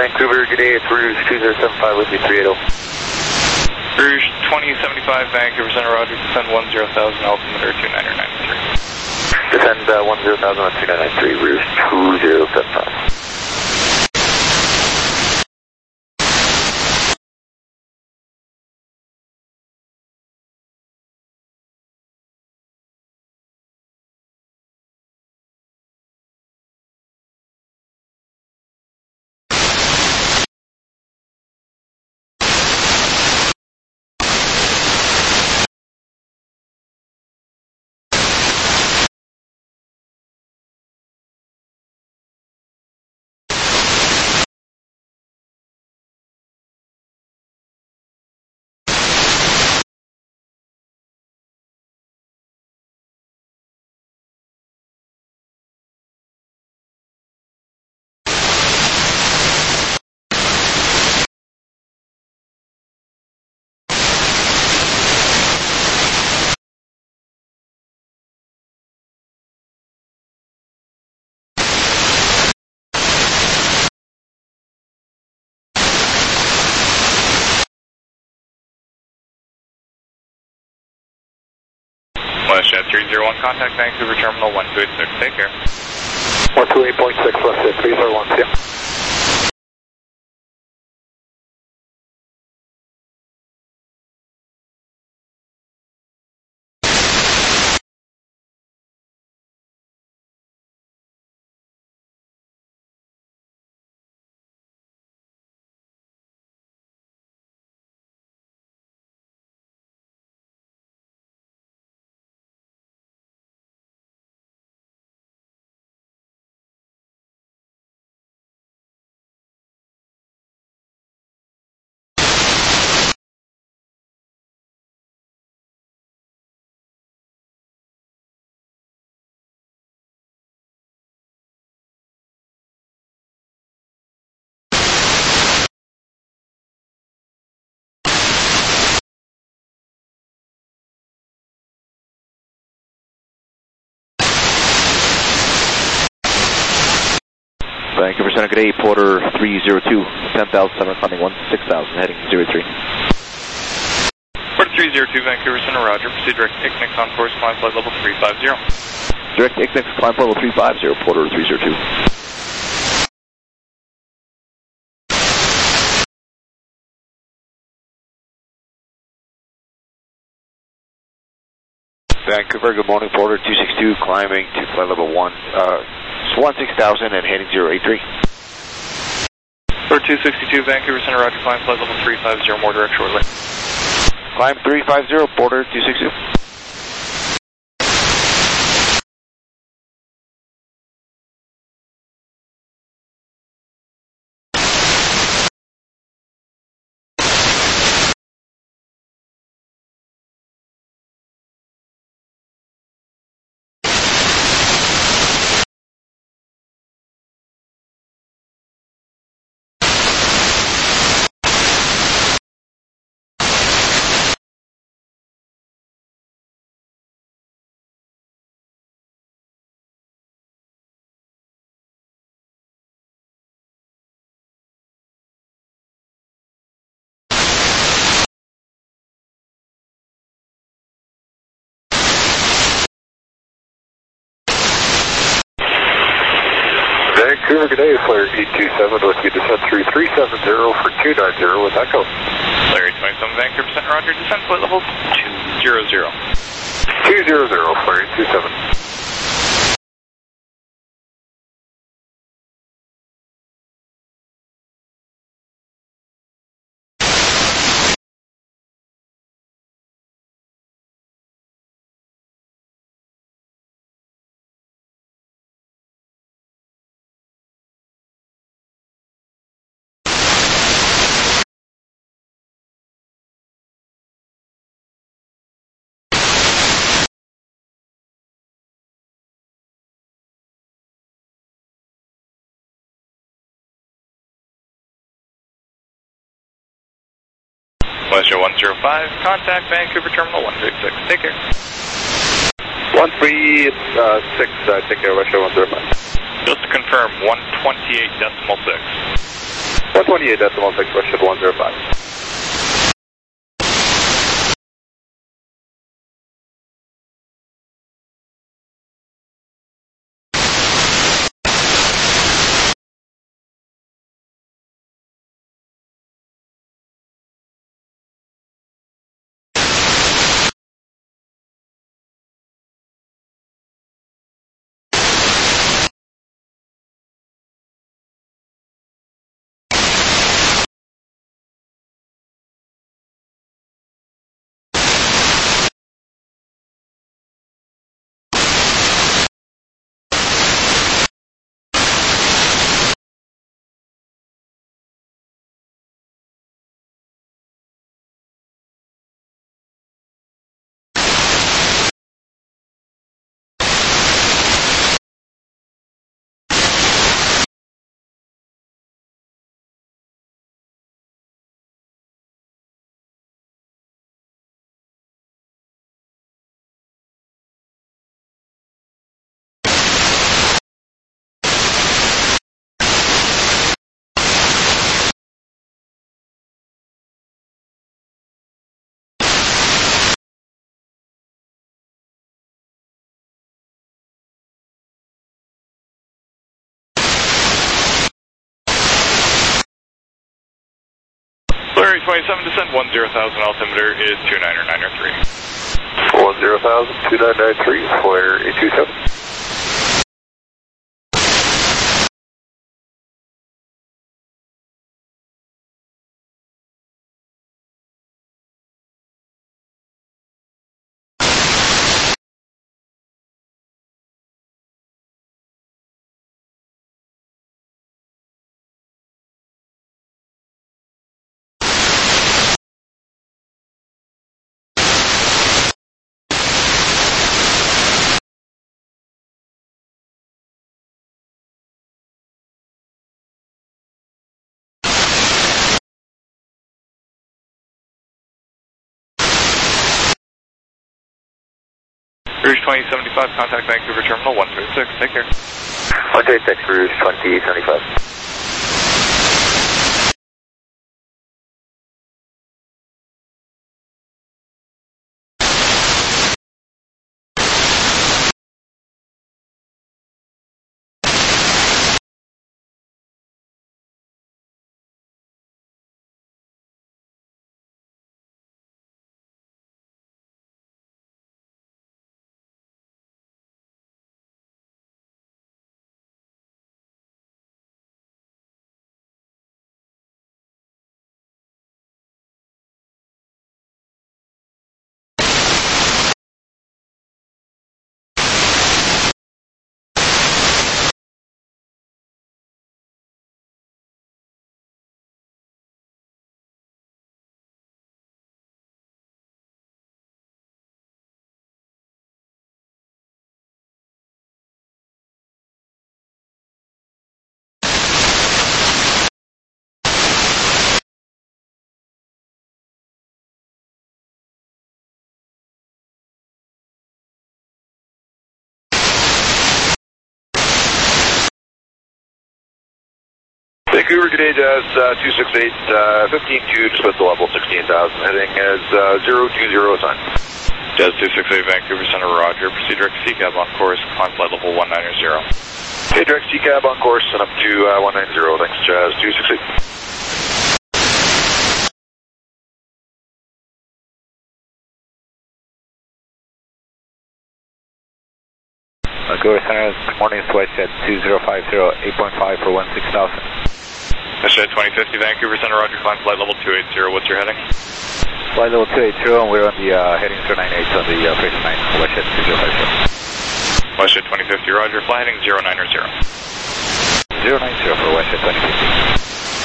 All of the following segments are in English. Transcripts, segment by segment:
Vancouver, good day, it's Rouge 2075 with you, 380. Rouge 2075, Vancouver Center, Roger, descend 10,000, altimeter 2993. Descend 10,000 on 2993, Rouge 2075. WestJet 301, contact Vancouver Terminal 1286, take care. 128.6, WestJet 301, see ya. Vancouver Center, good day, Porter 302, 10,000, climbing 16,000, heading 03. Porter 302, Vancouver Center, Roger, proceed direct ICNIX on course, climb flight level 350. Direct ICNIX, climb level 350, Porter 302. Vancouver, good morning, Porter 262, climbing to flight level 16,000 and heading 083. Porter 262, Vancouver Center, Roger, climb flight level 350, more direct shortly. Climb 350, Porter 262. Vancouver, good day, Flyer 827, with you descend through 370 for 290 with Echo. Flyer 827, Vancouver Center, Roger, descend flight level 200. 200, Flyer 827. WestJet 105, contact Vancouver Terminal 136, take care. 136, take care, WestJet 105. Just to confirm, 128.6. 128.6, Westjet 105. Larry 27, descend 10,000, altimeter is 29903. 10,000, 2993, Flyer 827. Rouge 2075, contact Vancouver Terminal 136, take care. 136, Rouge 2075. Vancouver, good day, Jazz 268, 15-2, dismissal level 16,000, heading as 020 sign. Jazz 268, Vancouver Center, roger. Proceed direct CCAB on course, climb flight level 190. Okay, direct CCAB on course and up to 190, thanks, Jazz 268. Vancouver Center, good morning, it's Westjet 2050, 8.5 for 16,000. Westjet 2050, Vancouver Center, roger, climb flight level 280, what's your heading? Flight level 280, and we're on the heading 098 on the Fraser 9, Westjet 2050. Westjet 2050, roger, fly heading 090. 090 for Westjet 2050.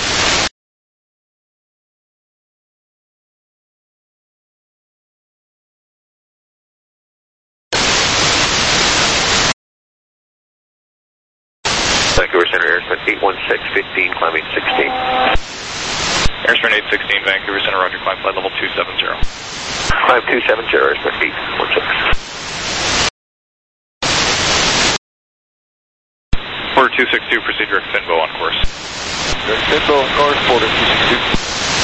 Vancouver Center, Airspan 816, 15, climbing 16. Airspan 816, Vancouver Center, roger, climb flight level 270. Climb 270, Airspan 816. Order 262, proceed direct Finbo on course. Central, course, Porter 262.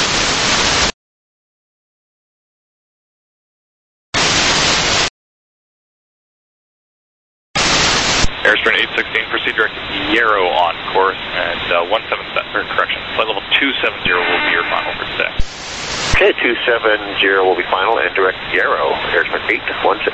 Airstream 816, proceed direct Yarrow on course, and flight level 270 will be your final for today. Okay, 270 will be final and direct Yarrow, Airstream 816.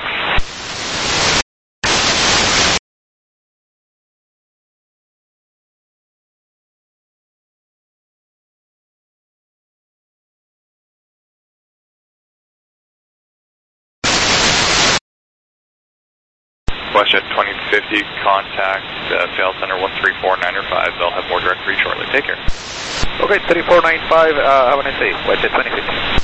WestJet 2050, contact Sales Center 134905. They'll have more direct reach shortly. Take care. Okay, 3495, have a nice day. WestJet 2050.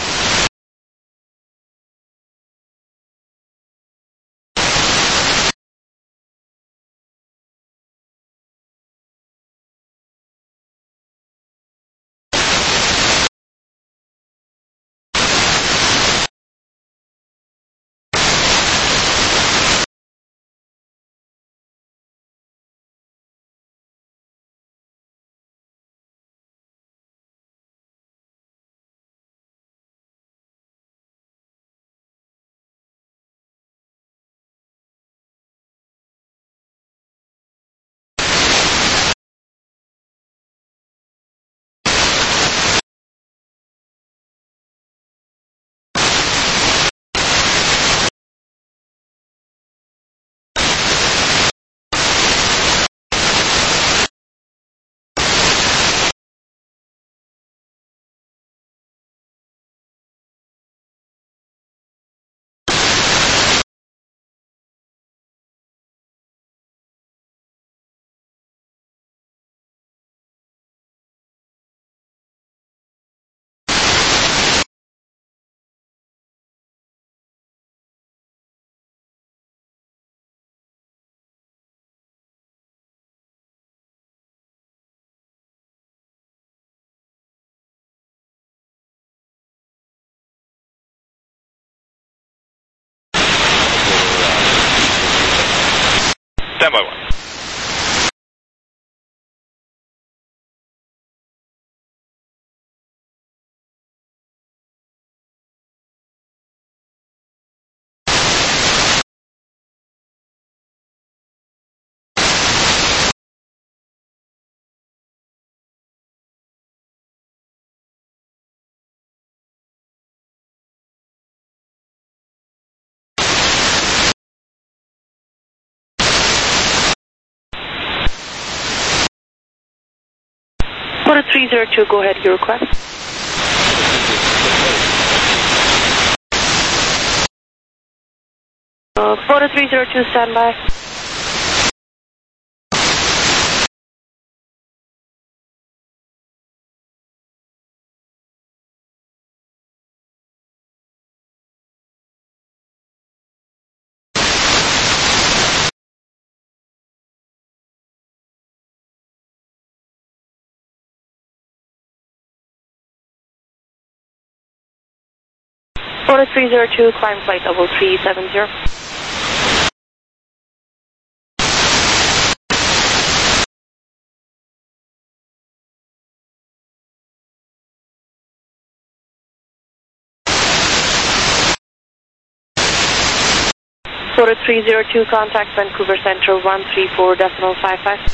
Stand by 1. Porter 302, go ahead, your request. Porter 302, stand by. Porter 302, climb flight level 370. Porter 302, contact Vancouver Central 134.55.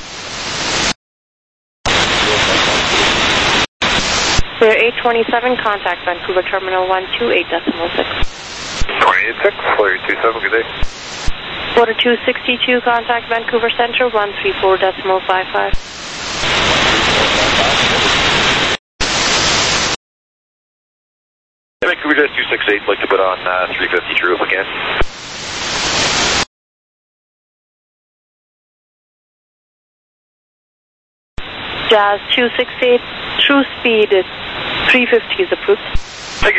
Clear 827, contact Vancouver Terminal 128.6. 286, clear 27, good day. Porter 262, contact Vancouver Central 134.55. Vancouver Jet 268, like to put on 350 true up again. Jazz 268, true speed is 350 is approved. Thank you.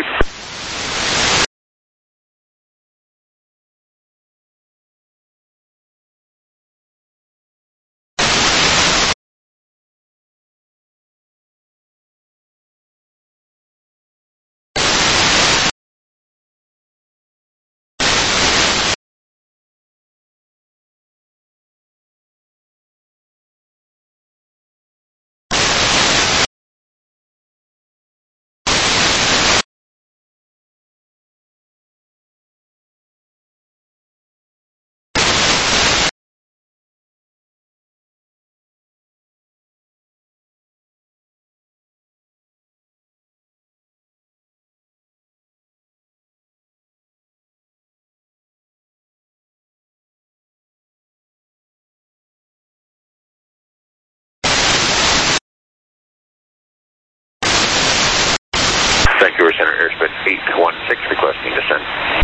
Vancouver Center, airspeed 816, requesting descent.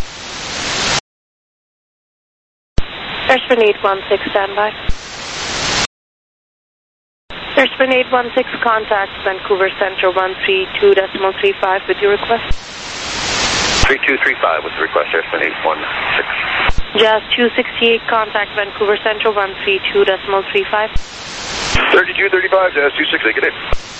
Airspeed 816, standby. Airspeed 816, contact Vancouver Center 132.35 with your request. 3235 with the request, airspeed 816. Jazz 268, contact Vancouver Center 132.35. 3235, Jazz 268, good day.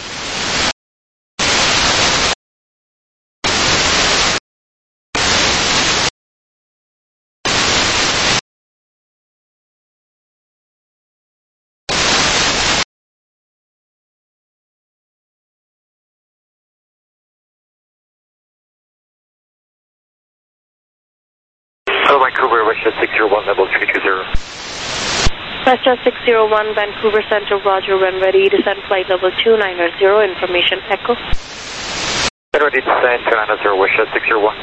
Vancouver, WestJet 601, level 320. WestJet 601, Vancouver Center, roger, when ready, descent flight level 290, information echo. When ready, descent 290, WestJet 601.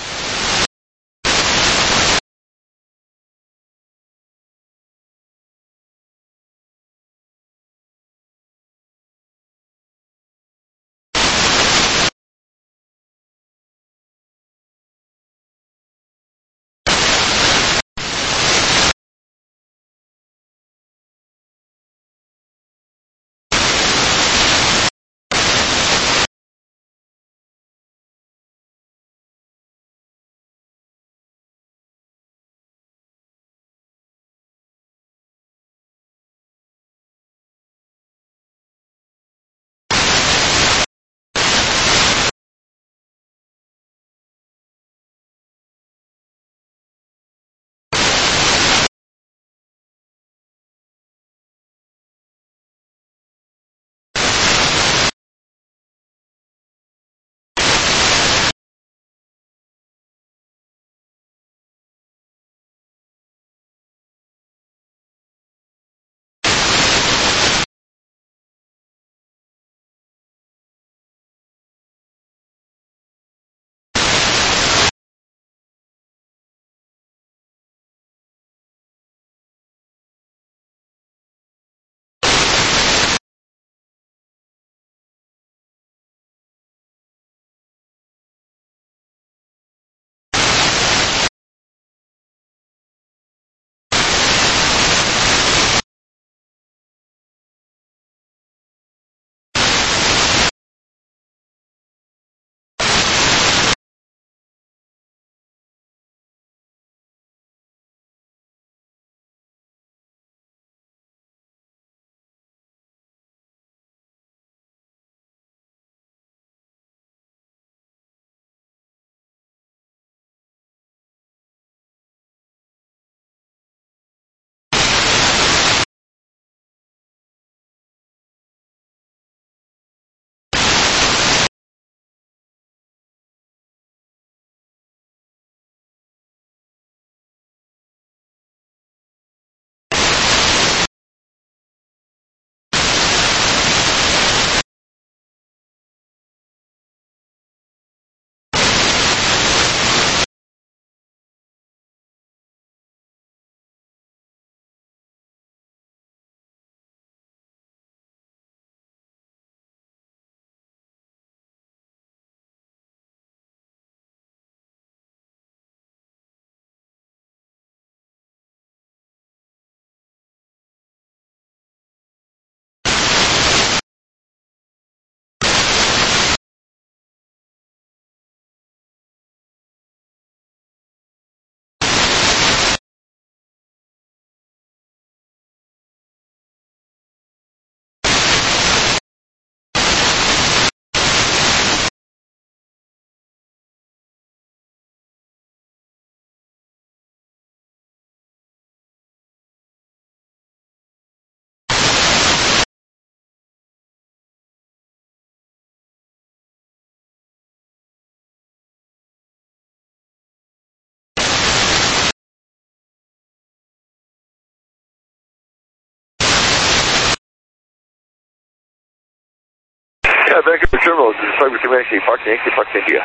Yeah, Vancouver Terminal, this is Cyber Command, Fox Yankee, Fox India.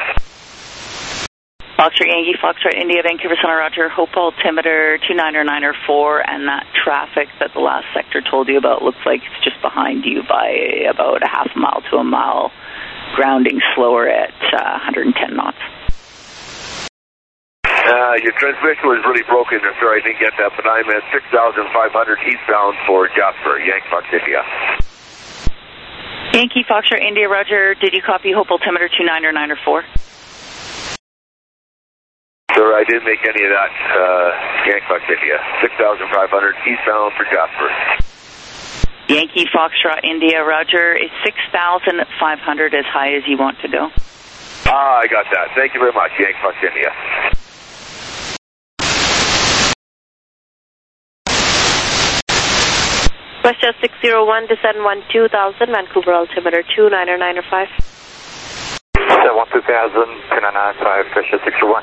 Foxtrot Yankee, Foxtrot India, Vancouver Center, roger, hope altimeter 29094, and that traffic that the last sector told you about looks like it's just behind you by about a half a mile to a mile. grounding slower at 110 knots. Your transmission was really broken, sir. I didn't get that, but I'm at 6,500 eastbound for Jasper, Yankee Fox India. Yankee Foxtrot India, Roger. Did you copy Hope altimeter 29 or 9 or 4? Sir, I didn't make any of that. Yankee Fox India, 6,500 eastbound for Jasper. Yankee Foxtrot India, Roger. Is 6,500 as high as you want to go? I got that. Thank you very much, Yankee Fox India. WestJet 601, descend 12,000, Vancouver altimeter 29 or 9 or 5. 12,000, 2995, WestJet 601.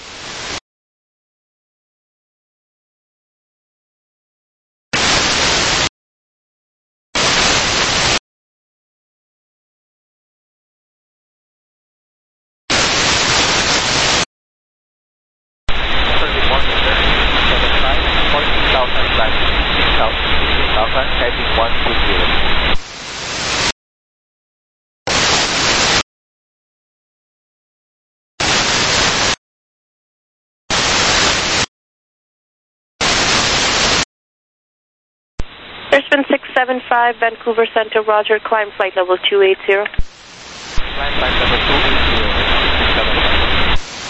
Brisbane 675, Vancouver Center, Roger, climb flight level 280. Climb flight level 280, 675.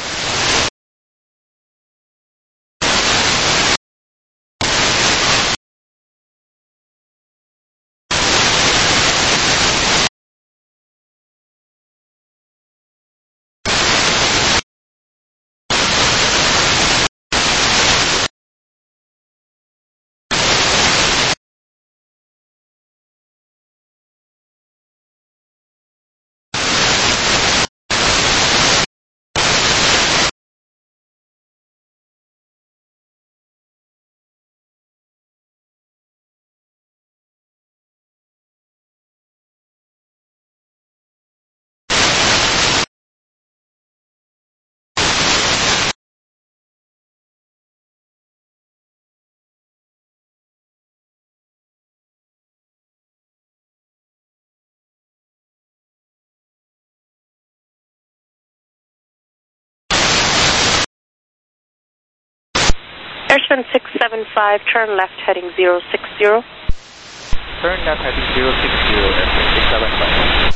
Airspan 675, turn left heading 060. Turn left heading 060, Airspan 675.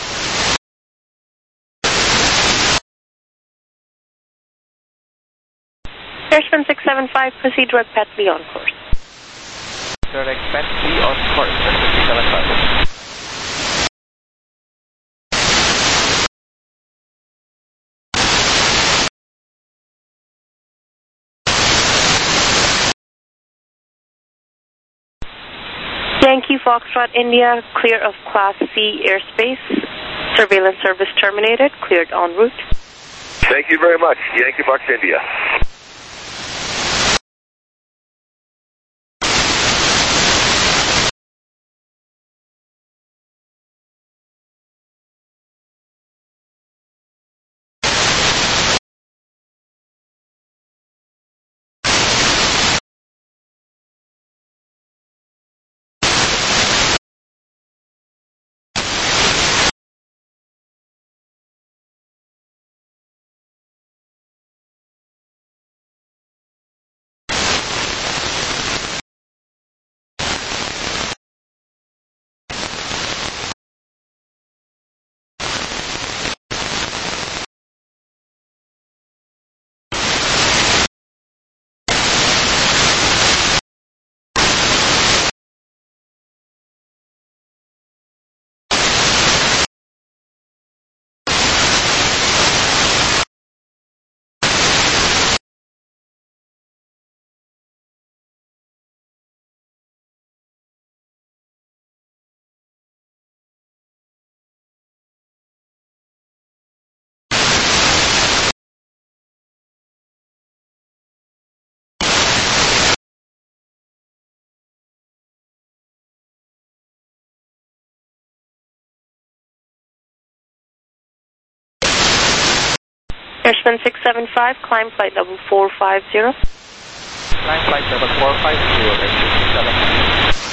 Airspan 675, proceed direct path B on course. Direct path B on course, Airspan 675. Yankee Foxtrot India, clear of Class C airspace. Surveillance service terminated, cleared en route. Thank you very much, Yankee Fox India. Airspan 675, climb flight level 450. Climb flight level 450, Airspan 675.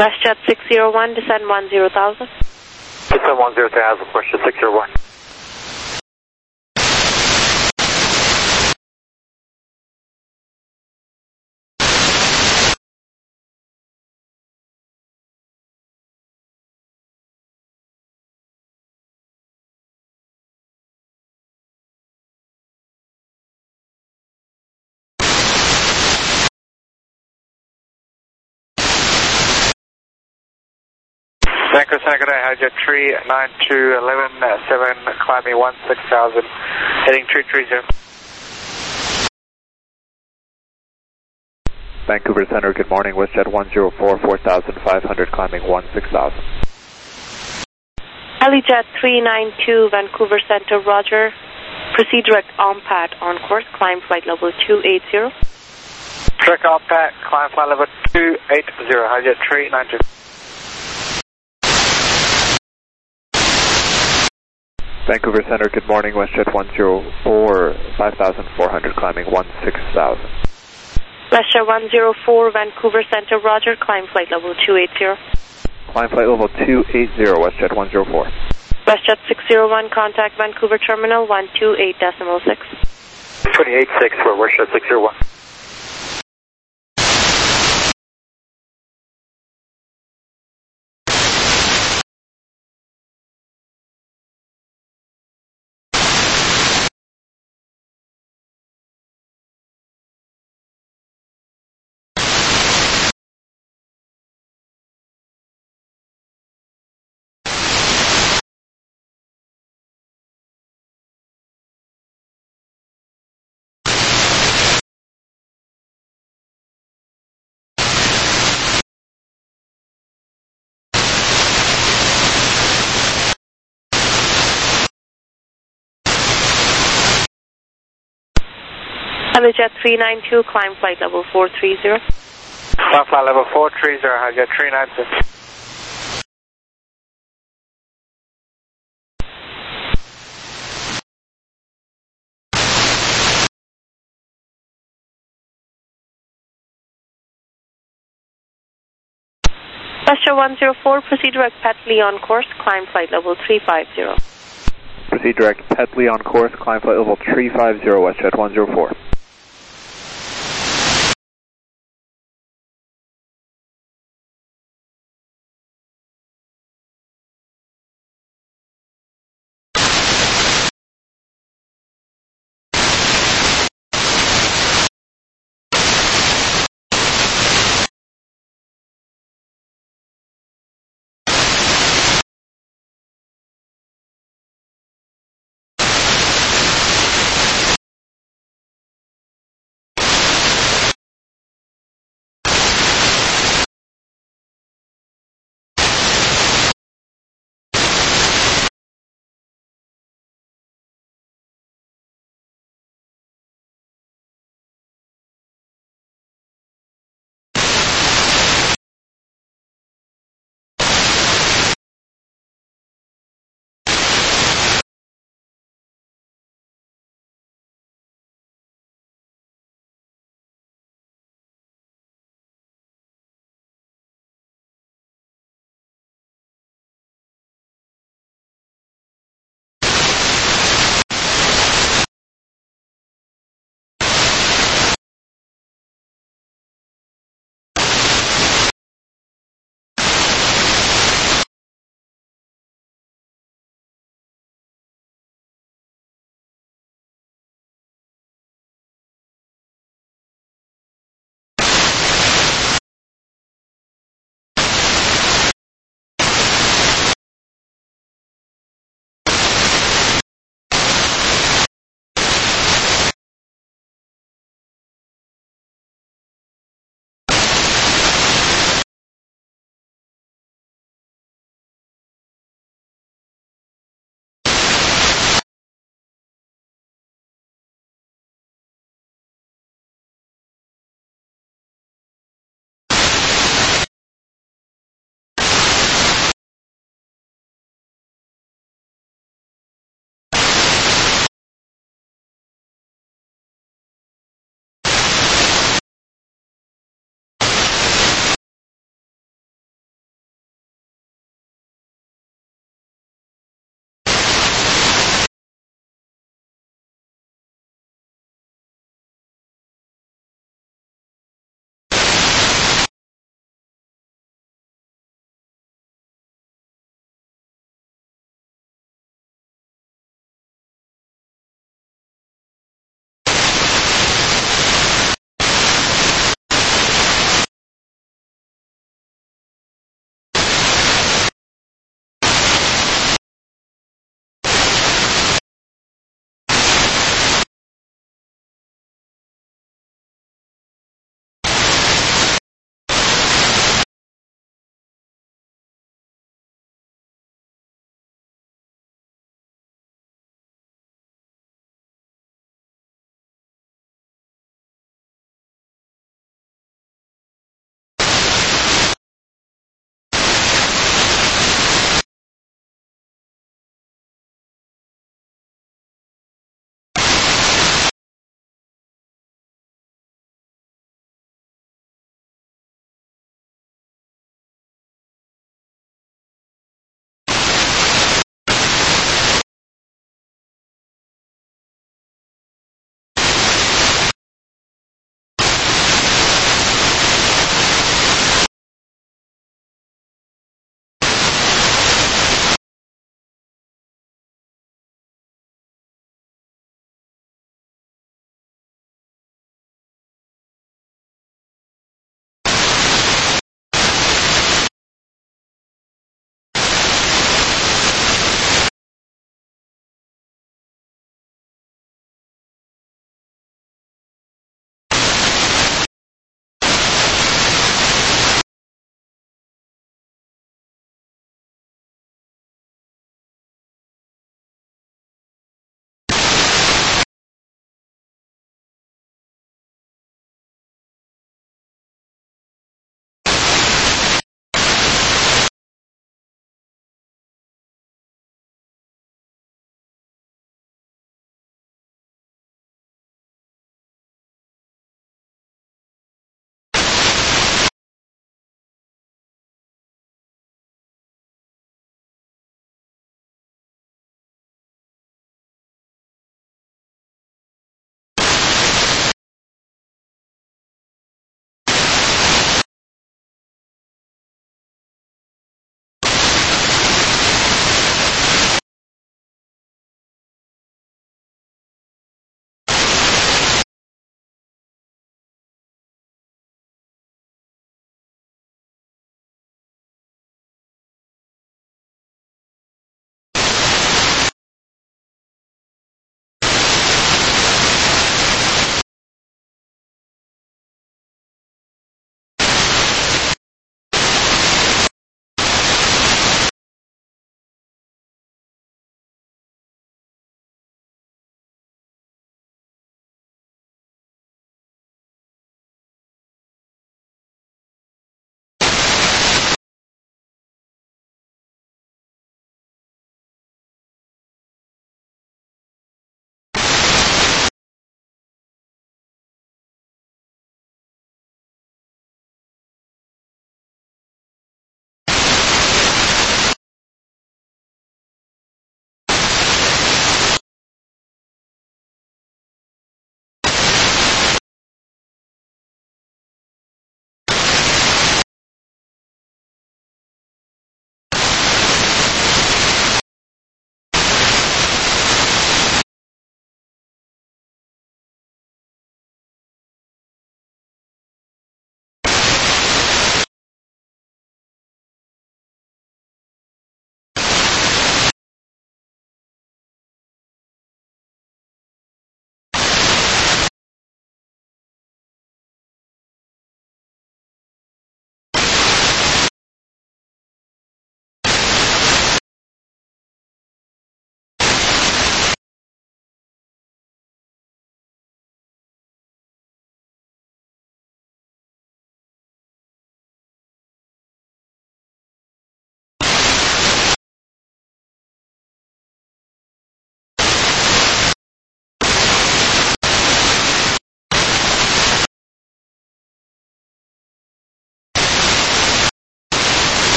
WestJet 601, descend 10,000. Descend 10,000, WestJet 601. Vancouver Center, good day, Hijet 39211, 7, climbing 16,000, heading 330. Vancouver Center, good morning. WestJet 104, 4,500, climbing 16,000. Helijet 392, Vancouver Center, roger. Proceed direct OMPAT on course, climb flight level 280. Direct OMPAT, climb flight level 280, Hijet 392. Vancouver Center, good morning. WestJet 104, 5,400, climbing 16,000. WestJet 104, Vancouver Center, roger. Climb flight level 280. Climb flight level 280, WestJet 104. WestJet 601, contact Vancouver Terminal 128.6. 28.6 for WestJet 601. Helijet 392, climb flight level 430. Climb flight level 430, Hijet 392. WestJet 104, proceed direct Petley on course, climb flight level 350. Proceed direct Petley on course, climb flight level 350, WestJet 104.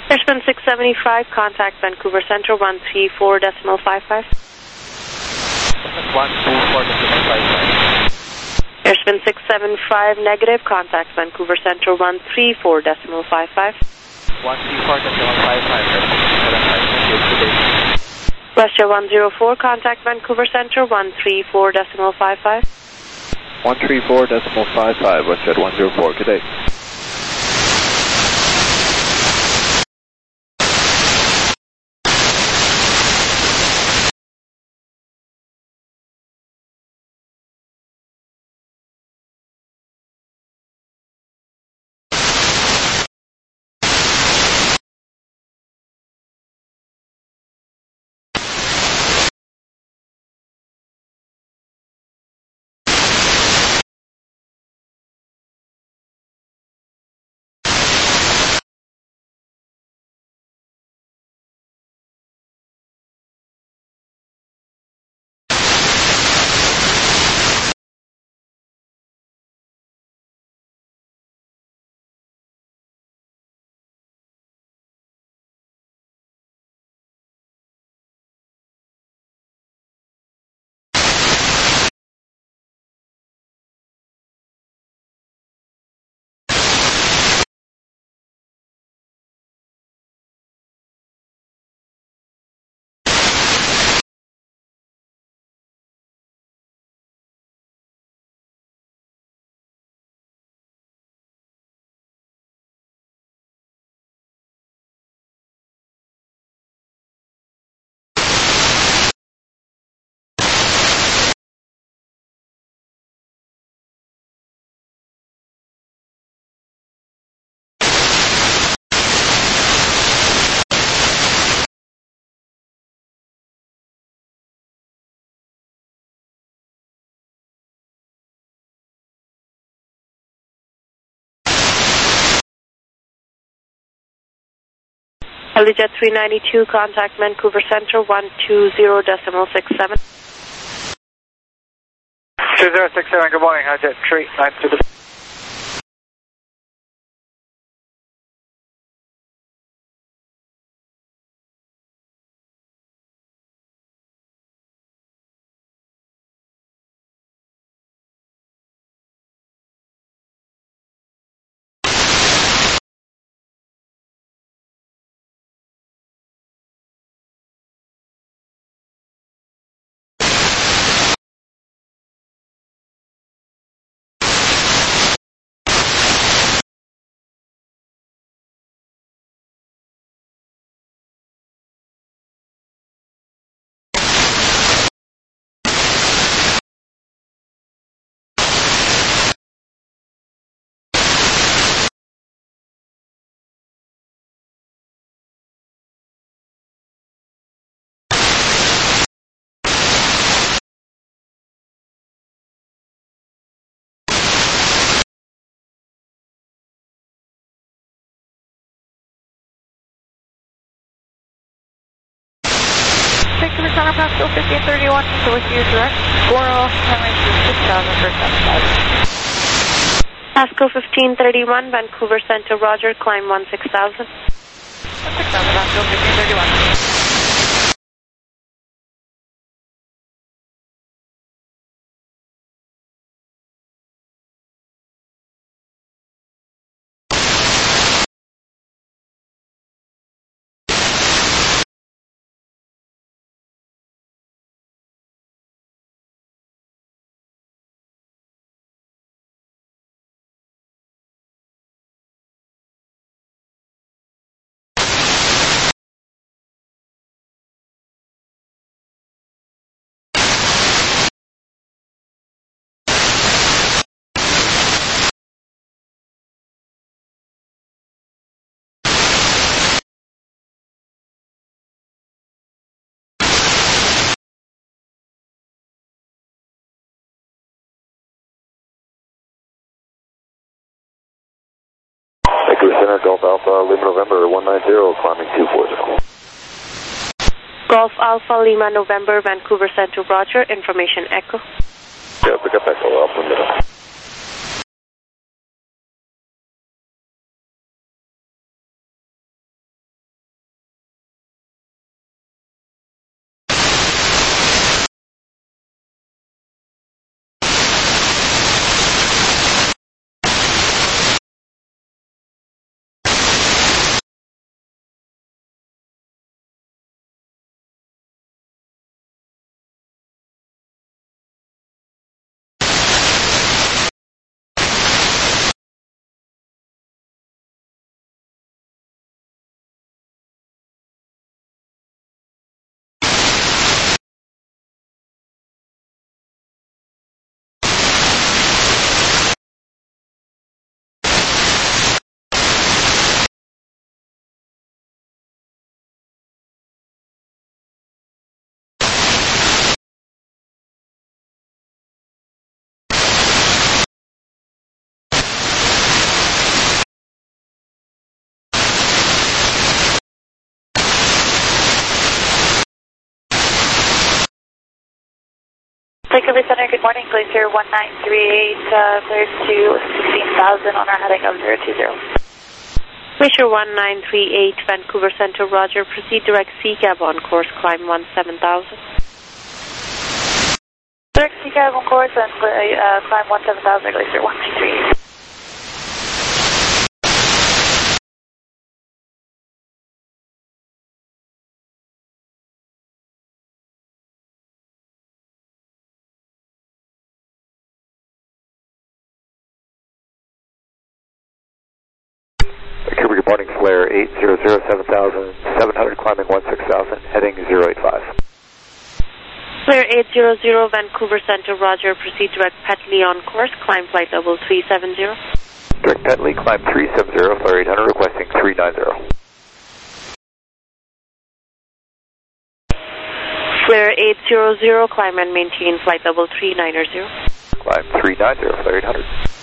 Airspin 675, contact Vancouver Centre 134.55. 124.55. Airspin 675, negative, contact Vancouver Centre 134.55. 134.55. Russia 104, contact Vancouver Centre 134.55. 134.55, Westjet 104, good day. Helijet 392, contact Vancouver Centre 120.67. 2067, good morning, Helijet 392. Vancouver Center, Pasco 1531, so with you direct, Goro, runway 6000 for 75. Pasco 1531, Vancouver Centre, Roger, climb 16,000. 16,000, Pasco 1531. Vancouver Center, Golf Alpha, Lima November 190, climbing 240. Golf Alpha, Lima November, Vancouver Centre, Roger, information echo. Yeah, pick up Echo Alpha. Vancouver Center, good morning. Glacier 1938, cleared to 16,000 on our heading of 020. Glacier 1938, Vancouver Center, roger. Proceed direct CCAB on course, climb 17,000. Direct CCAB on course and climb 17,000, Glacier 1938. Vancouver, good morning, flare 800, 7,700, climbing 16,000, heading 085. Clear 800, Vancouver Center, roger. Proceed direct Petley on course, climb flight level 370. Direct Petley, climb 370, flare 800, requesting 390. Flare 800, climb and maintain flight level 390. Climb 390, flare 800.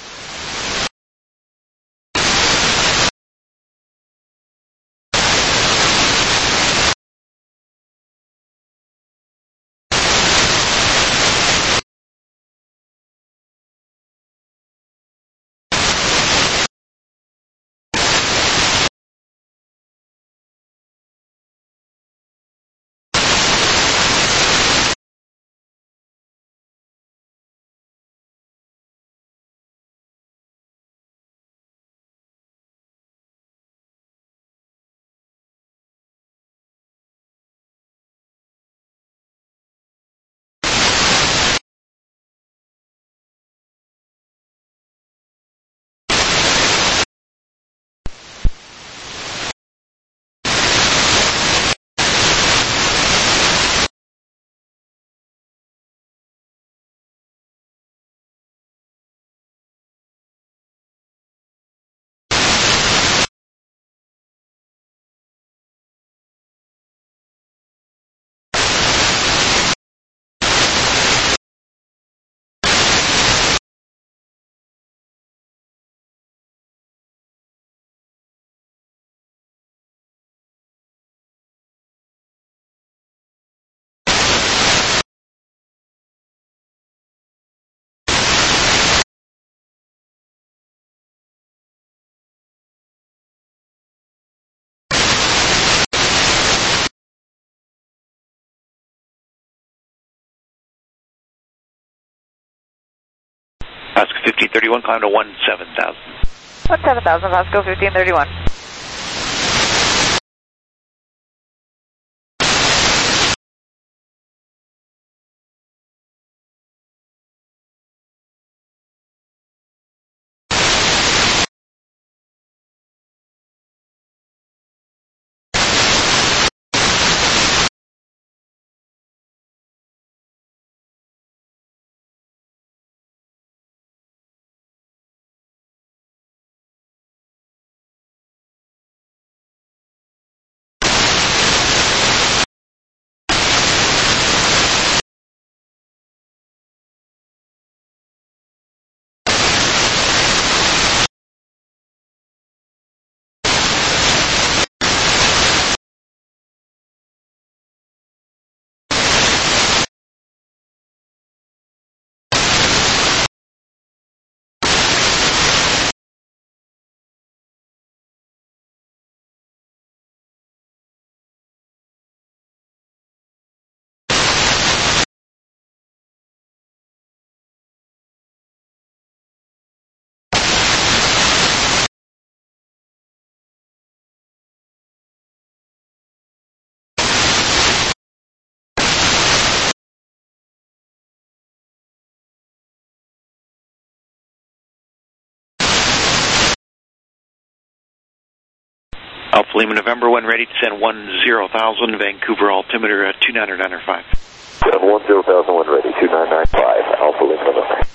Oscar 1531, climb to 17,000. 17,000, Vasco 1531. Alpha Lima November, when ready, descend 10,000, Vancouver altimeter at 29995. 10,000 when ready, 2995, Alpha Lima November.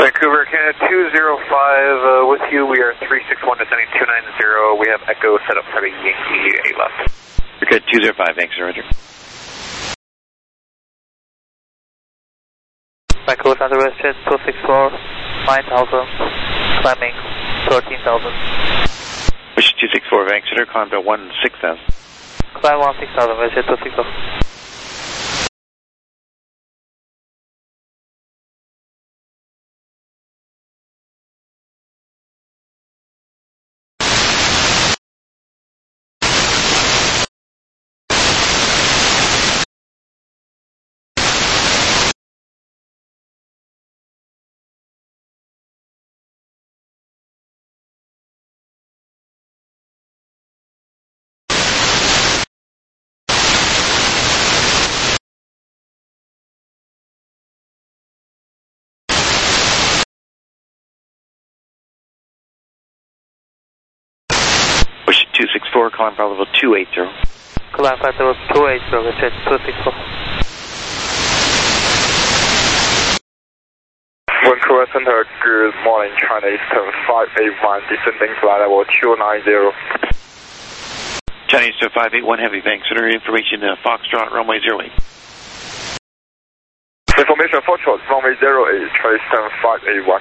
Vancouver, Canada 205 with you. We are 361 descending 290. We have Echo set up for the Yankee 8 left. You're good, 205, thanks, Roger. Vancouver Southwest Jet 264, 9,000, climbing 13,000. Wish 264, Vancouver, climb to 16,000. Climb 16,000, West Jet 264. Wish 264, climb power level 280. Climb flight level 280, West Jet 264. Vancouver Center, good morning, China Eastern 581, descending flight level 290. Chinese to 581, heavy Vancouver, information Foxtrot, runway 08. Information Foxtrot, runway 08, China Eastern 581.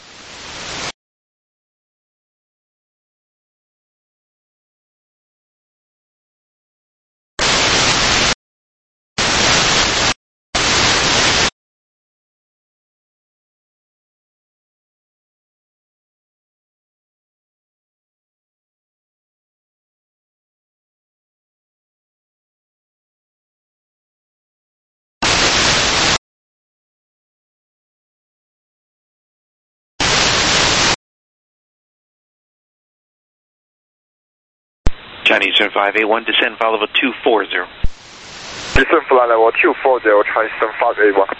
Chinese Eastern 581, descend flight level 240. Descend flight level 240, China Eastern 581.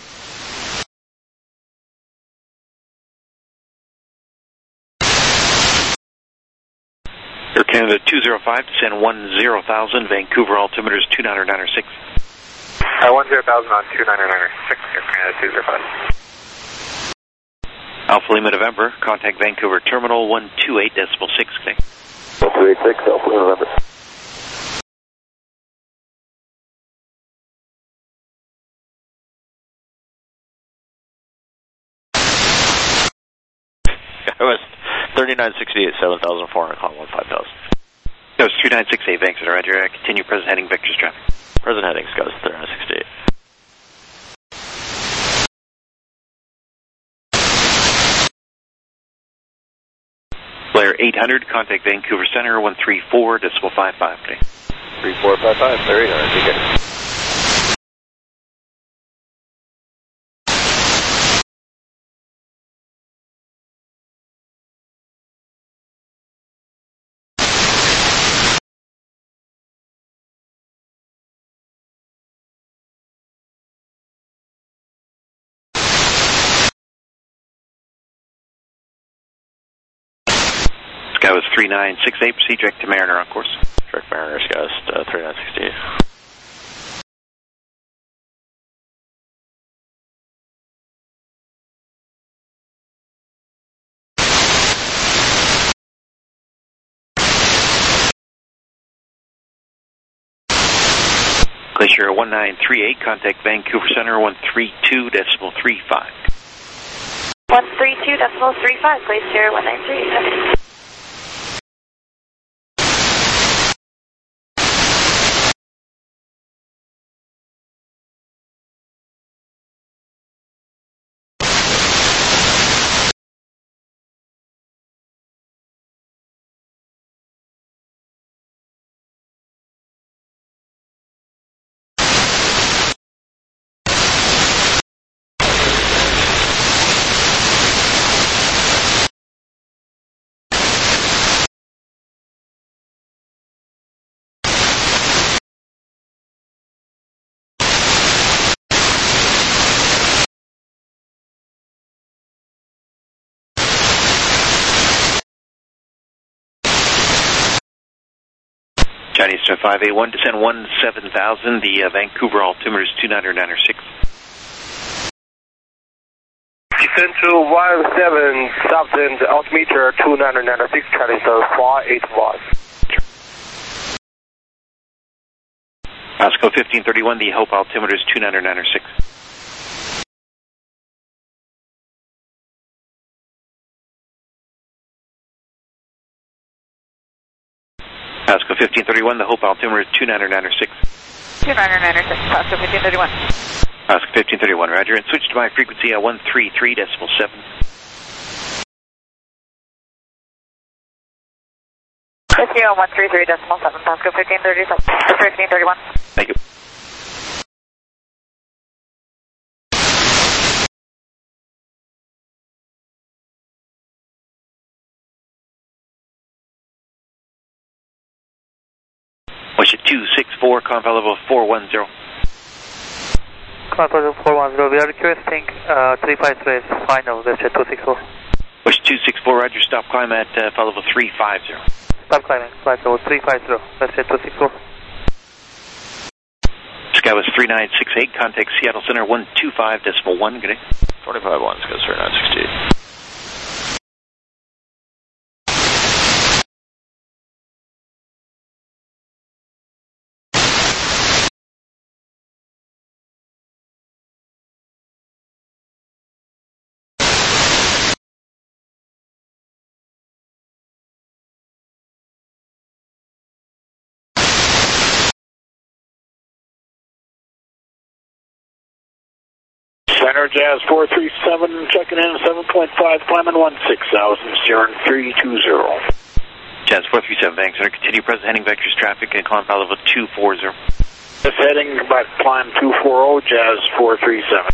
Air Canada 205, descend 10,000, Vancouver, altimeter is 2996. 10,000 on 2996, Air Canada 205. Alpha Lima November, contact Vancouver Terminal 128.6. 126, Alpha Lima November. I was 3968, 7,400, climb 15,000. That was 3968, Vancouver, Roger. Continue present heading, vectors traffic. Present heading, Scott, 3968. Blair 800, contact Vancouver Center 134.55. 3455, Blair 800, take care. Sky was 3968, proceed direct to Mariner on course. Direct Mariner, Sky, 3968. Glacier 1938, contact Vancouver Center 132.35. 132.35, Glacier 1938. Chinese 581, descend 17,000, the Vancouver altimeter is 2996. Central 17,000 altimeter 2996, Charlie, so 48 watts. Pasco 1531, the Hope altimeter is 2996. Pasco 1531, the Hope altimeter is 2996. 2996, Pasco 1531. Pasco 1531, roger, and switch to my frequency at 133.7. Whiskey on 133.7, Pasco 1531. Thank you. Wish 264, Conval level 410. Conval level 410, we are requesting 353 final, that's at 264. Wish 264, roger, stop climb at flight level 350. Stop climbing, flight level 350, that's at 264. Skywest 3968, contact Seattle Center 125.1, good day. 45-1, Skywest 3968. Center Jazz 437, checking in 7.5, climbing 16,000, steering 320. Jazz 437, thanks. Center, continue present heading vectors traffic and climb file level 240. Just heading back climb 240, Jazz 437.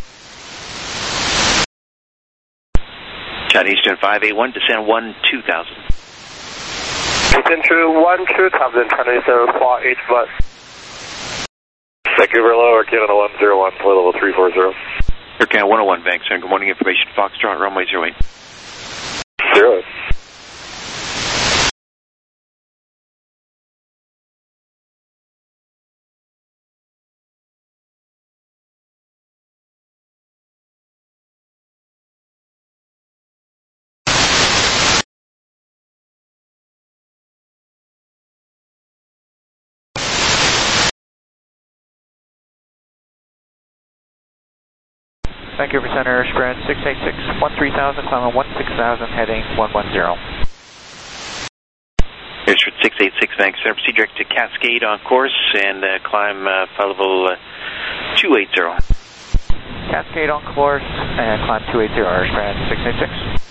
Chad Eastern 581, descend 12000. Central 12,000, Charlie, so 48 watts. Vancouver lower, Canada 101, flight level 340. Air Canada 101, Banks, good morning, information, Foxtrot, runway 08. 08. Vancouver Center, Sprint 686, 13,000, climbing 16,000, heading 110. Airstream 686, Banks, Center, proceed direct to Cascade on course and climb file level 280. Cascade on course and climb 280, Sprint 686.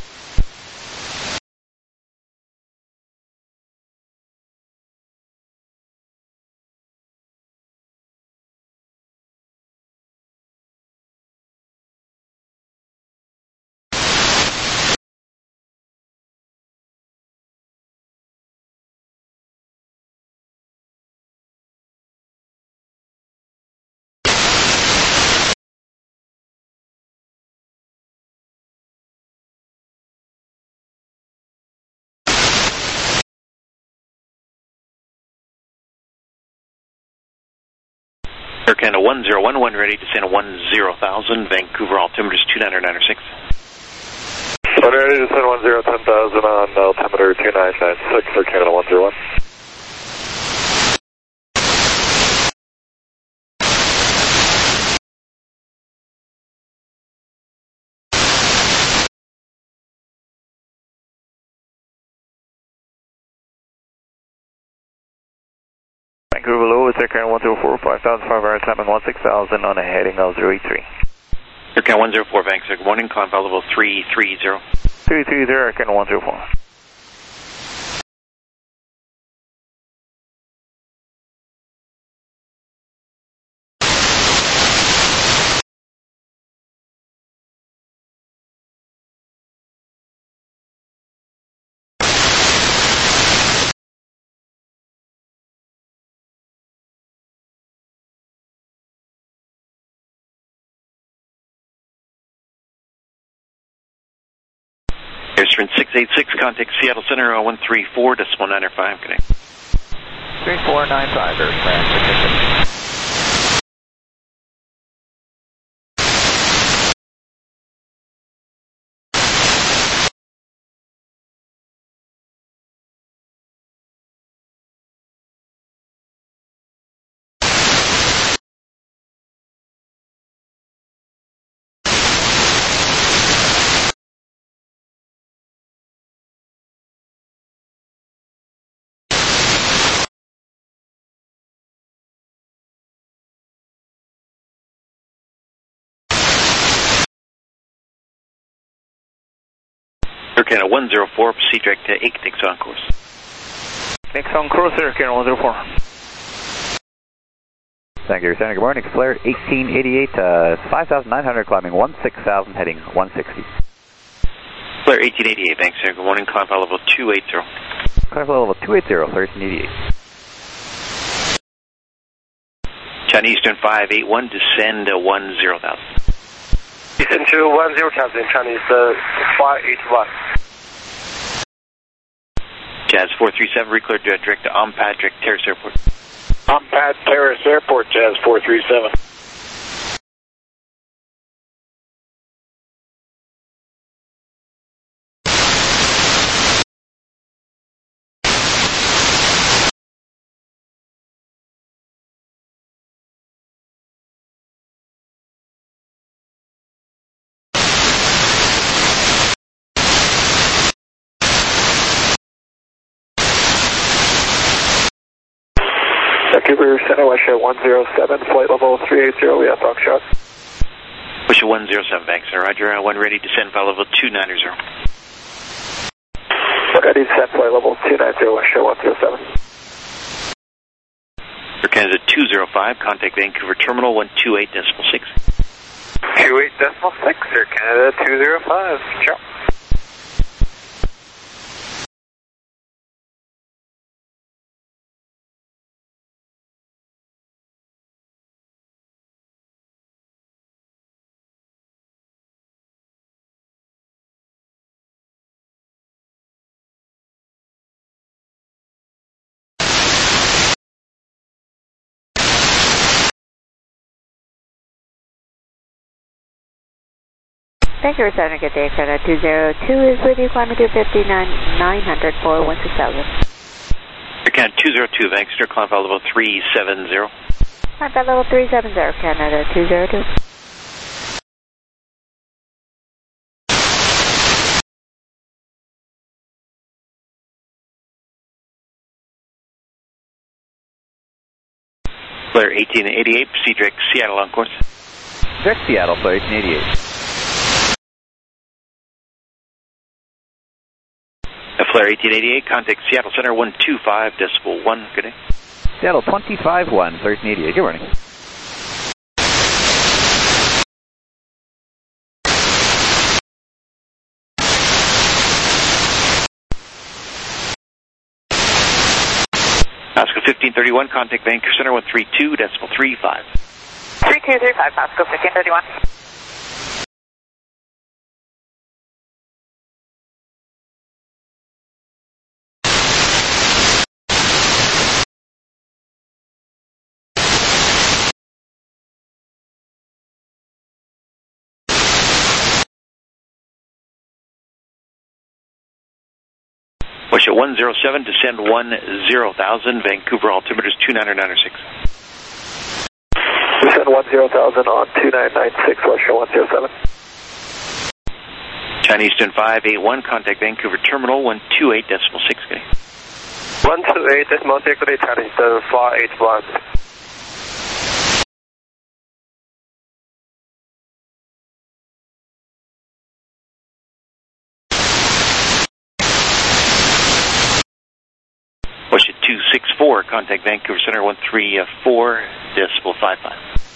Air Canada 1011, ready to descend 10,000, Vancouver altimeter is 2996. Ready to descend 10,000 on altimeter 2996, Air Canada 101. Vancouver low, it's Air Canada 104, 5,500, climbing 16,000 on a heading of 083. Air Canada 104, Banks, good morning, climb file level 330. 330, Air Canada 104. Airstream 686, contact Seattle Center 134.905, good day. 3495, Airstream 686. Air Canada 104, proceed direct to Aiknix on course. Next on course, Air Canada 104. Thank you, Lieutenant. Good morning. Flare 1888, 5,900, climbing 16,000, heading 160. Flare 1888, thanks, sir. Good morning. Climb flight level 280. Climb flight level 280, Flare 1888. China Eastern 581, descend 10,000. Descend to 10,000, Chinese 581. Jazz 437, recleared direct to Ampad, direct Terrace Airport. Ampad Terrace Airport, Jazz 437. Vancouver Center, Westshore 107, flight level 380, we have Foxtrot. Westshore 107, thanks, sir. Roger, one ready, descend flight level 290. Ready, descend flight level 290, Westshore 107. Air Canada 205, contact Vancouver Terminal 128.6. 28.6, Air Canada 205, ciao. Thank you, returning. Good day, Canada 202 is with you, climbing to 59,900 for 16,000. Air Canada 202, thanks, sir. Climb flight level 370. Climb flight level 370, Canada 202. Flare 1888, proceed direct Seattle on course. Direct Seattle, Flare 1888. Flare 1888, contact Seattle Center 125.1. Good day. Seattle 25-1, Flare 1888. Good morning. Pasco 1531, contact Vancouver Center 132.35. 3235, Pasco 1531. Westshore 107, descend 10,000, Vancouver altimeter is 2996. Descend 10,000 on 2996, Westshore 107. China Eastern 581, contact Vancouver Terminal 128.6. Good day. 128.6, good day, China Eastern 581. Westshore 264, contact Vancouver Center 134.55.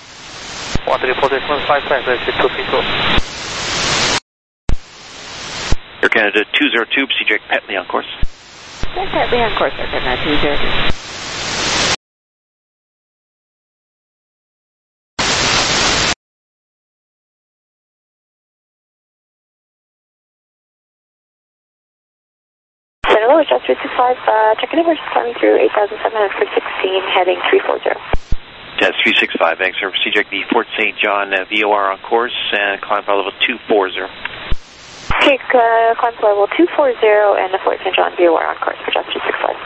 134.55, Westshore 264. Air Canada 202, proceed direct Petley on course. Petley on course, Air Canada 202. Hello, it's just 365, checking in, we're just climbing through 8,700 for 16, heading 340. Jazz 365, thanks, sir. Proceed direct the Fort St. John VOR on course and climb flight level 240. Okay, climb flight level 240 and the Fort St. John VOR on course for just 365.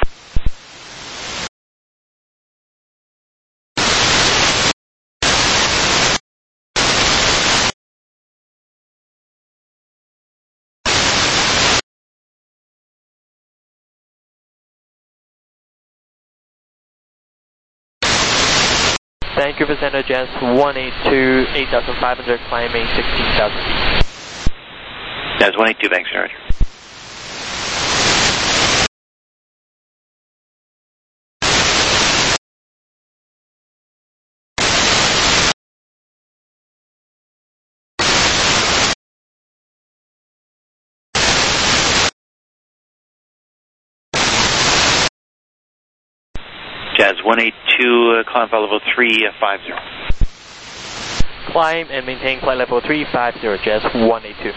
Vancouver Center, Jazz 182, 8,500, climbing 16,000 feet. Jazz 182, thanks, sir. Jazz 182, climb flight level 350. Climb and maintain flight level 350, Jazz 182.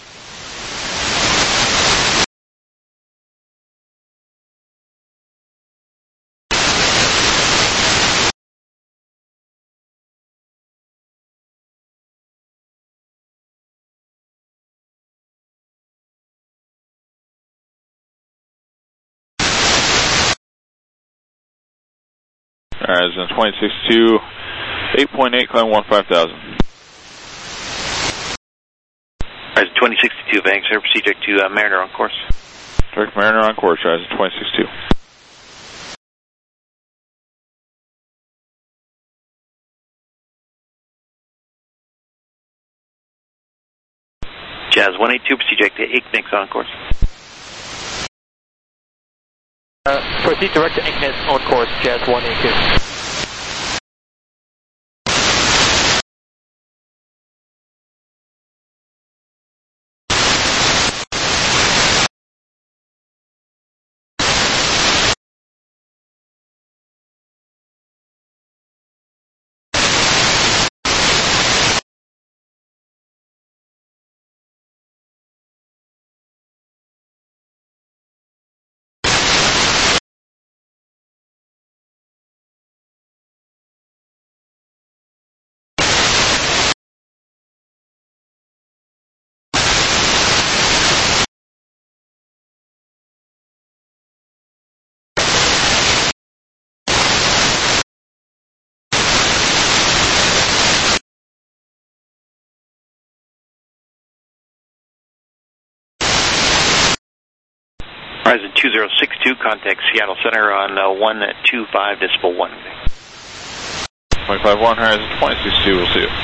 Horizon 2062, 8.8, climb 15,000. Horizon 2062, Bank, sir, proceed direct to Mariner on course. Direct Mariner on course, Horizon 2062. Jazz 182, proceed direct to Ignis on course. Proceed direct to Ignis on course, Jazz 182. Horizon 2062, contact Seattle Center on 125.1. 25-1, Horizon 2062, we'll see you.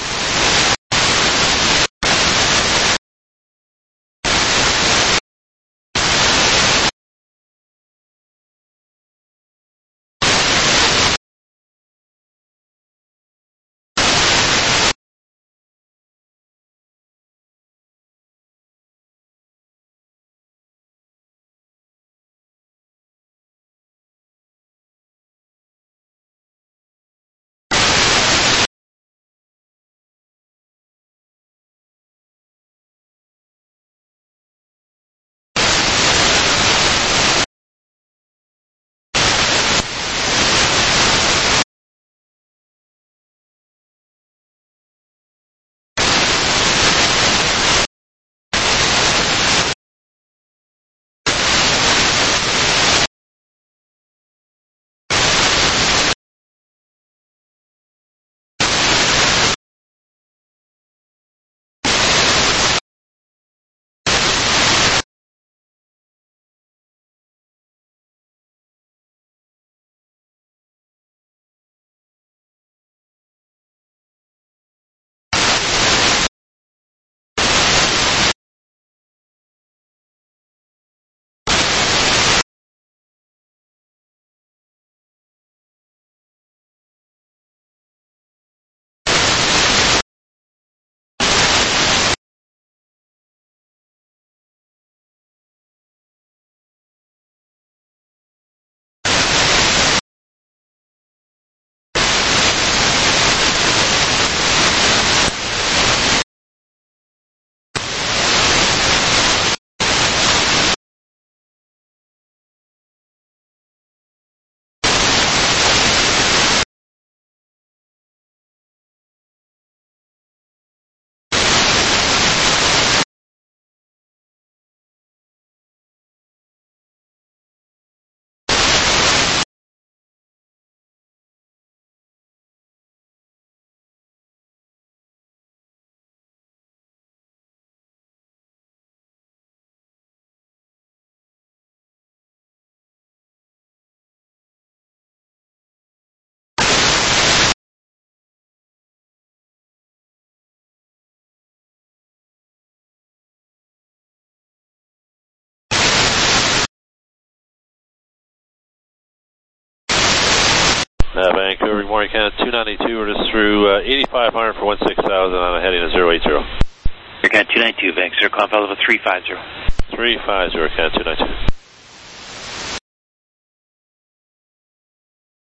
Vancouver, good morning, Canada 292, we're just through 8,500 for 16,000 on a heading to 080. Canada 292, Vancouver, climb flight level 350. 350, Canada 292.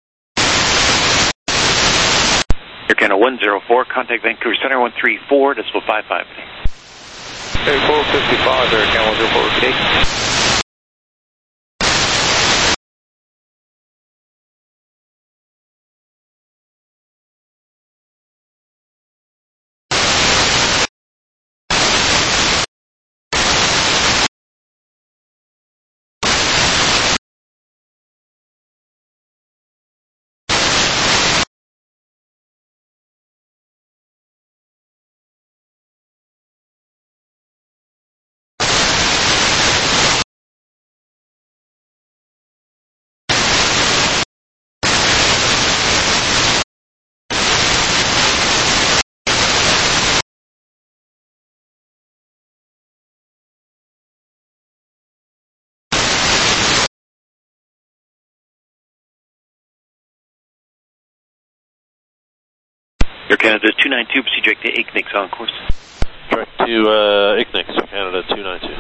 104, contact Vancouver Center 134, decimal 55. Hey, 455, Air Canada 104, okay. Air Canada 292, proceed direct to Ignix on course. Direct to Ignix, Air Canada 292.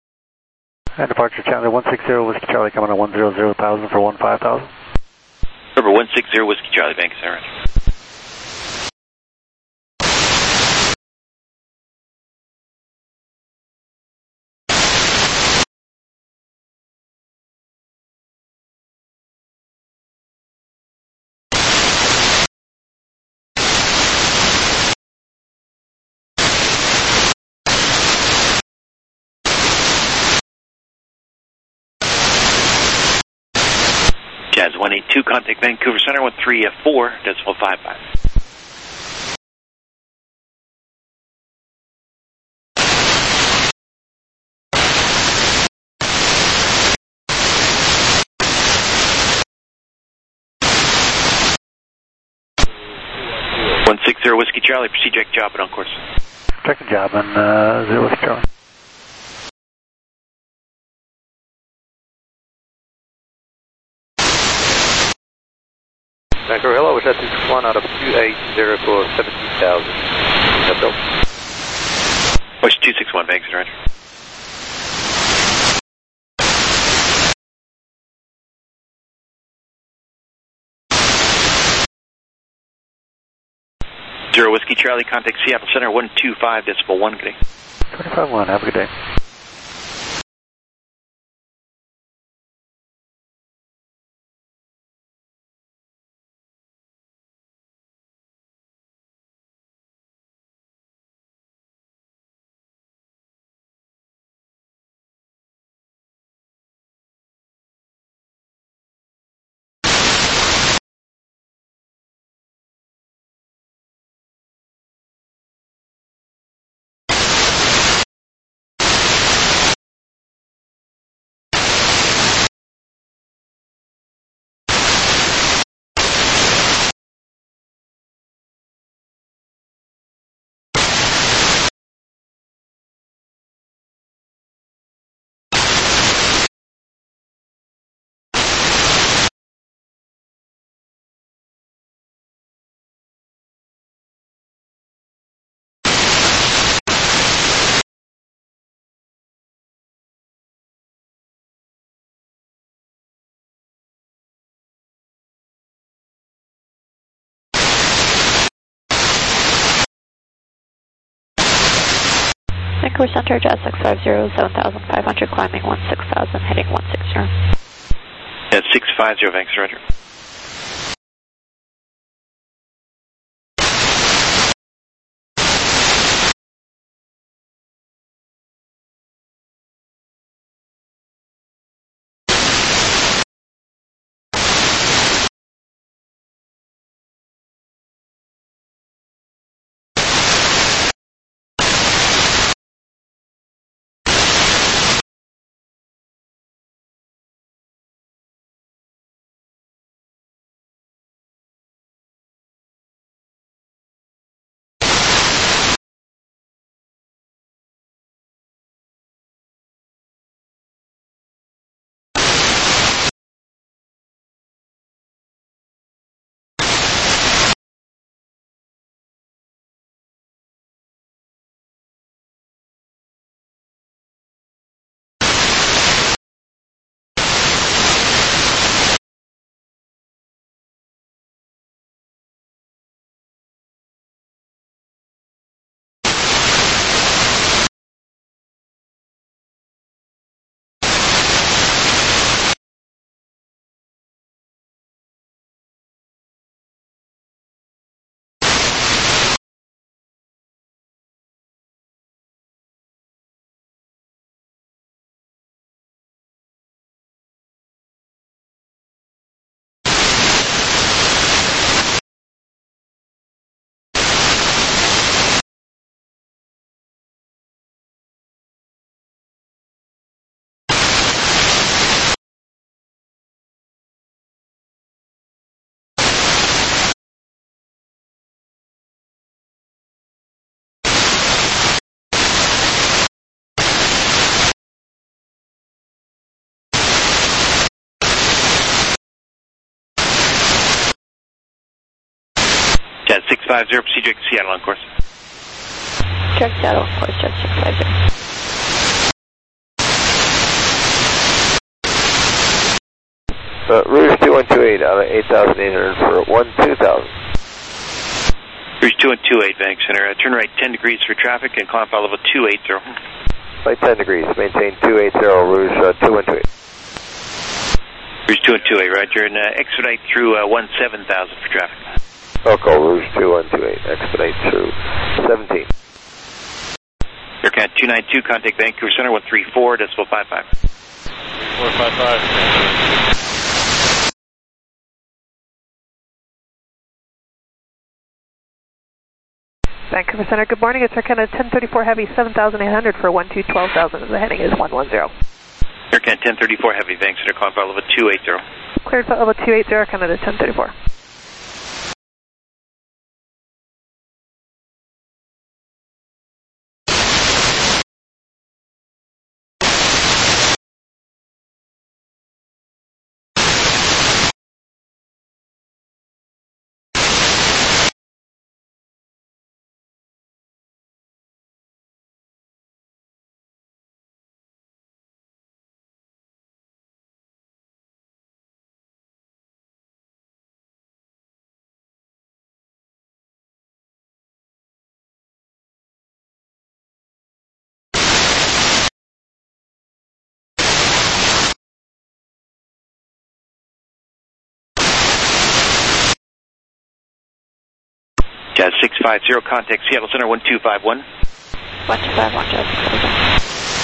And departure Chandler 160, Whiskey Charlie coming on 100,000 for 15,000. Number 160 Whiskey Charlie, Bank Center. Jazz 182, contact Vancouver Center, 134.55. Whiskey Charlie, proceed direct job and on course. Direct job on 0 Whiskey Charlie. Vancouver, hello, was that 261 out of 280 for 17,000. That's all. Push 261, Banks, Roger. Zero Whiskey Charlie, contact Seattle Center, 125.1, good day. 25-1, have a good day. Vancouver Center, Jazz 650, 7,500, climbing 16,000, heading 160. That's 650, Banks, Roger. Jazz 650, proceed direct to Seattle on course. Direct Seattle on course, Jazz 650. Rouge 2128 out of 8,800 for 12,000. Rouge 2128, Bank Center. Turn right 10 degrees for traffic and climb file level 280. Right 10 degrees, maintain 280, Rouge 2128. Rouge 2128, Roger, and expedite through 17,000 for traffic. Local, Rouge 2128, expedite through 17. Aircat 292, contact Vancouver Center 134.55. 455. Vancouver Center, good morning. It's Arcana 1034 Heavy, 7,800 for 12,000. The heading is 110. Aircat 1034 Heavy, Bank Center, climb file level 280. Cleared flight level 280, Arcana 1034. Jazz 650, contact Seattle Center 1251. 1251, Jazz 650.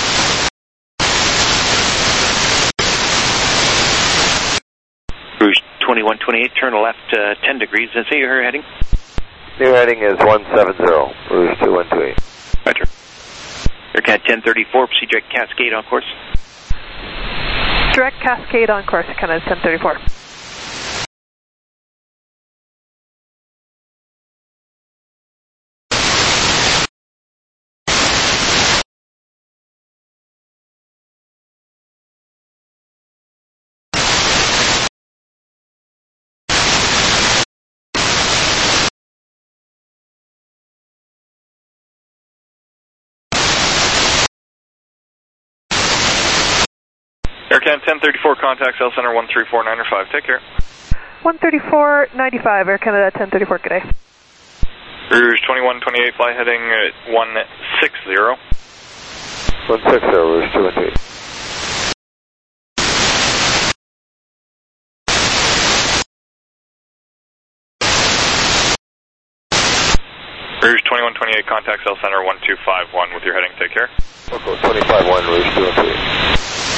Rouge 2128, turn left 10 degrees, and say your heading? New heading is 170, Rouge 2128. Roger. Aircat 1034, proceed direct Cascade on course. Direct Cascade on course, Arcana 1034. Aircat 1034, contact Cell Center 13495. Take care. 134.95, Air Canada 1034, good day. Rouge 2128, fly heading 160. 160, Rouge 218. Rouge 2128, contact Cell Center 1251 with your heading. Take care. Local 251, Rouge 218.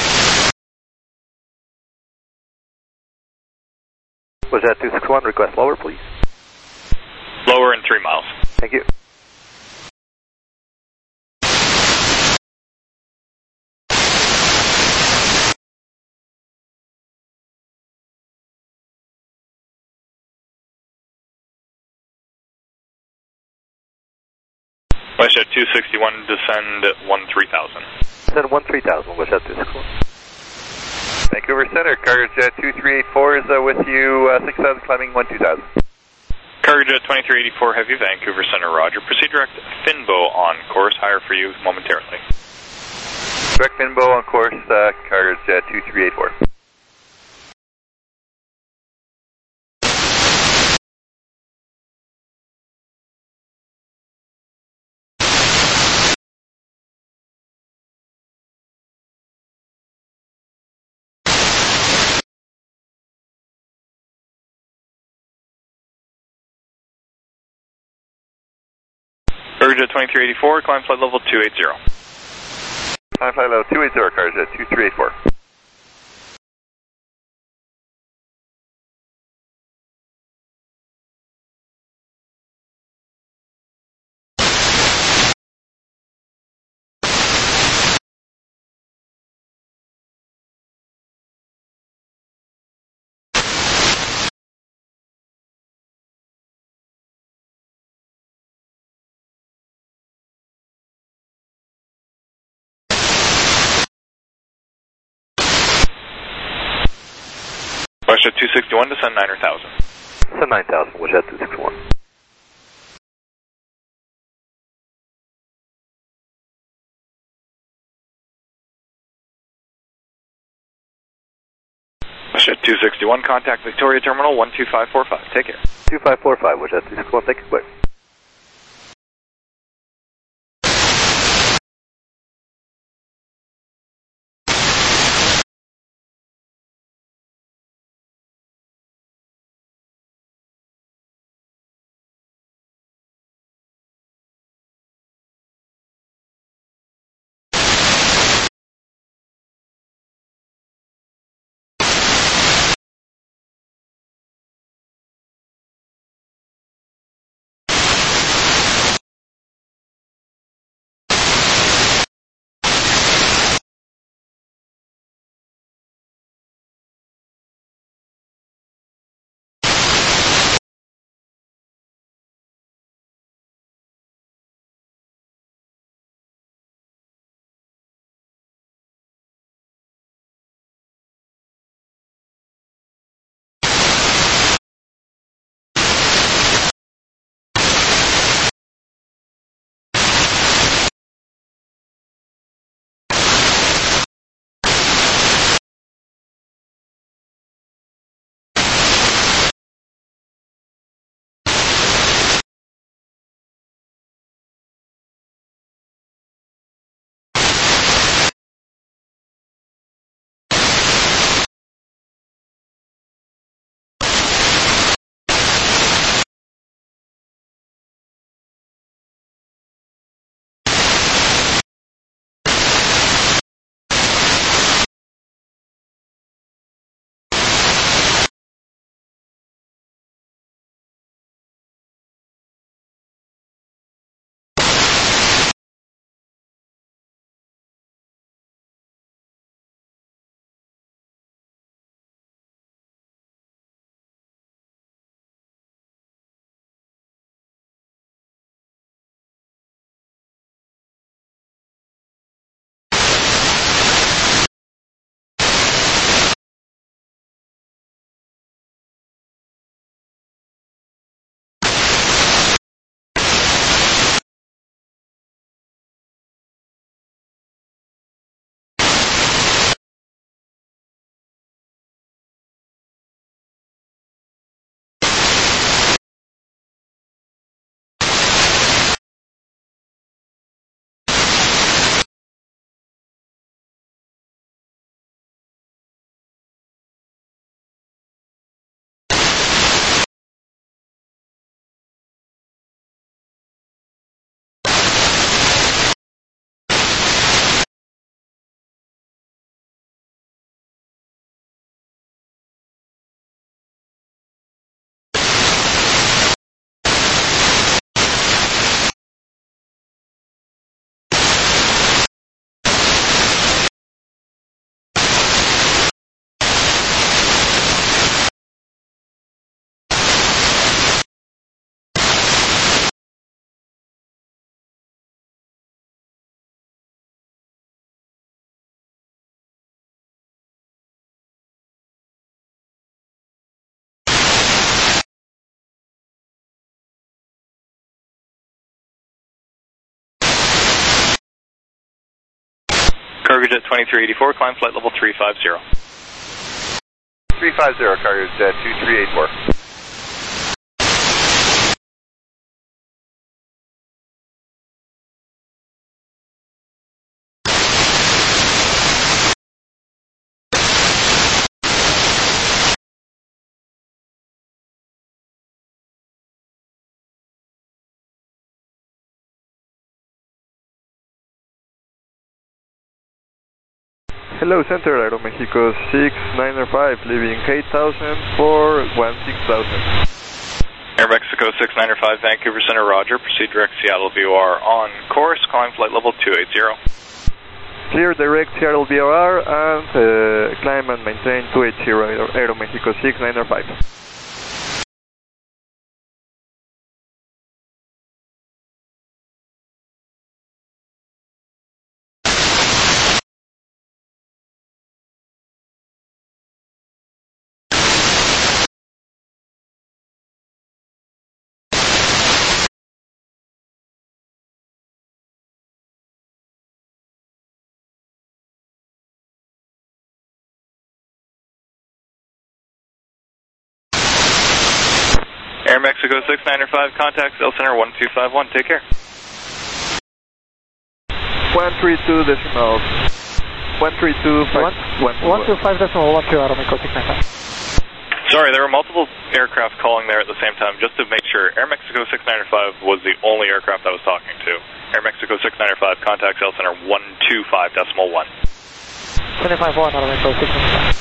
Was that 261? Request lower, please. Lower in 3 miles. Thank you. WestJet 261, descend 13,000. Descend 13,000, WestJet 261. Vancouver Center, Cargojet 2384 is with you, 6,000 climbing 12,000. Cargojet 2384 Heavy, Vancouver Center, Roger. Proceed direct Finbo on course, higher for you momentarily. Direct Finbo on course, Cargojet 2384. Cargojet 2384, climb flight level 280. Climb flight level 280, Cargojet 2384. WestJet 261, descend 9,000. Descend 9,000, WestJet 261. WestJet 261, contact Victoria Terminal 12545. Take care. 2545, which that's 261, thank you, bye. Cargojet 2384, climb flight level 350. 350, Cargojet 2384. Hello, Center, Aeromexico 6905, leaving 8000 for 16,000. Aeromexico 6905, Vancouver Center, roger. Proceed direct Seattle VOR on course, climb flight level 280. Clear direct Seattle VOR and climb and maintain 280, Aeromexico 6905. Air Mexico 6905, contacts El Center 1251. Take care. 132 decimals. 125 decimal 12 Aeromexico 695. Sorry, there were multiple aircraft calling there at the same time. Just to make sure, Air Mexico 6905 was the only aircraft I was talking to. Air Mexico 6905, contacts El Center 125.1. 25-1 Aeromexico 695.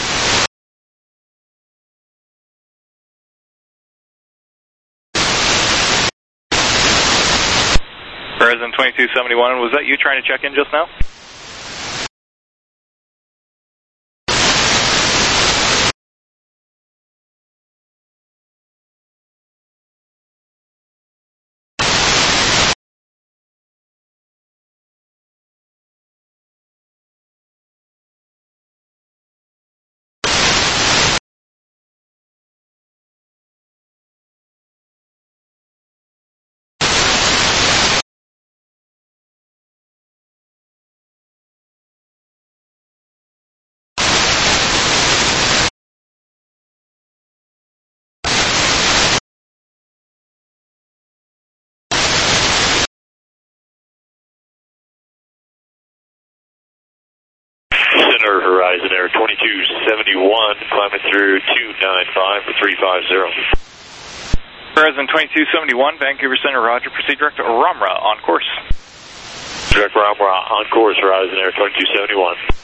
Verizon 2271, was that you trying to check in just now? Center Horizon Air 2271, climbing through 295 for 350. Verizon 2271, Vancouver Center, roger, proceed direct to Ramra on course. Direct Ramra on course, Horizon Air 2271.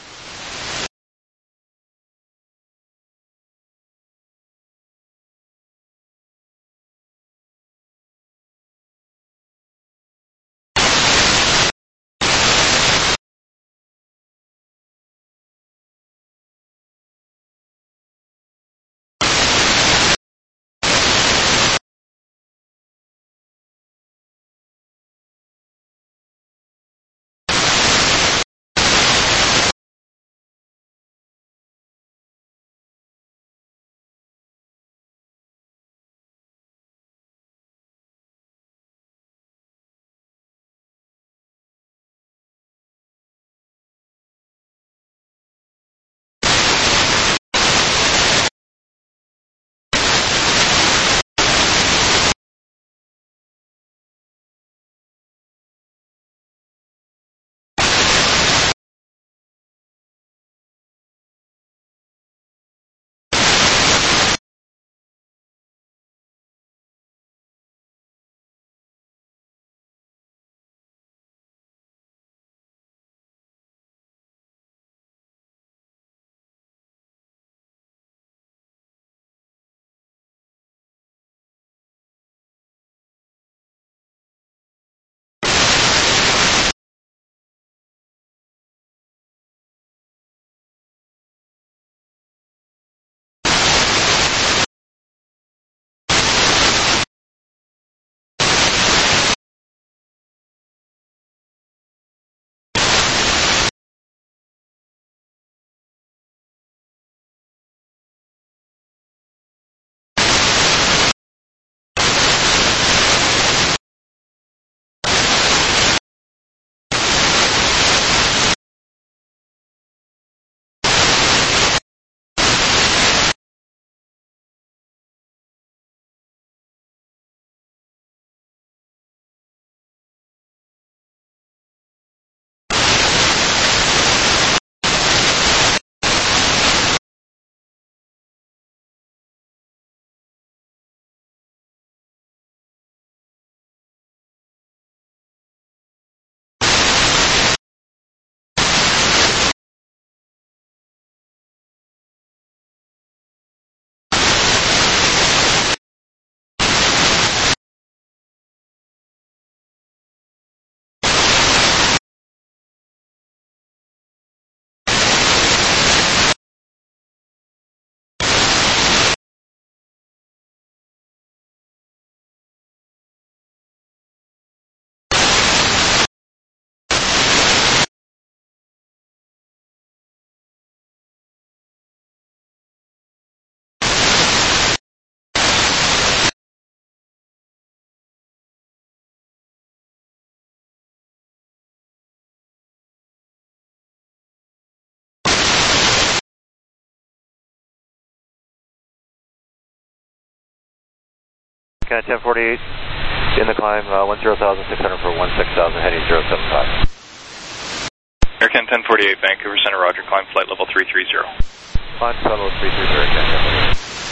Canada 1048 in the climb, 10,600 for 16,000, heading 075. Air Canada 1048, Vancouver Center, Roger, climb flight level 330. Climb flight level 330, Air Canada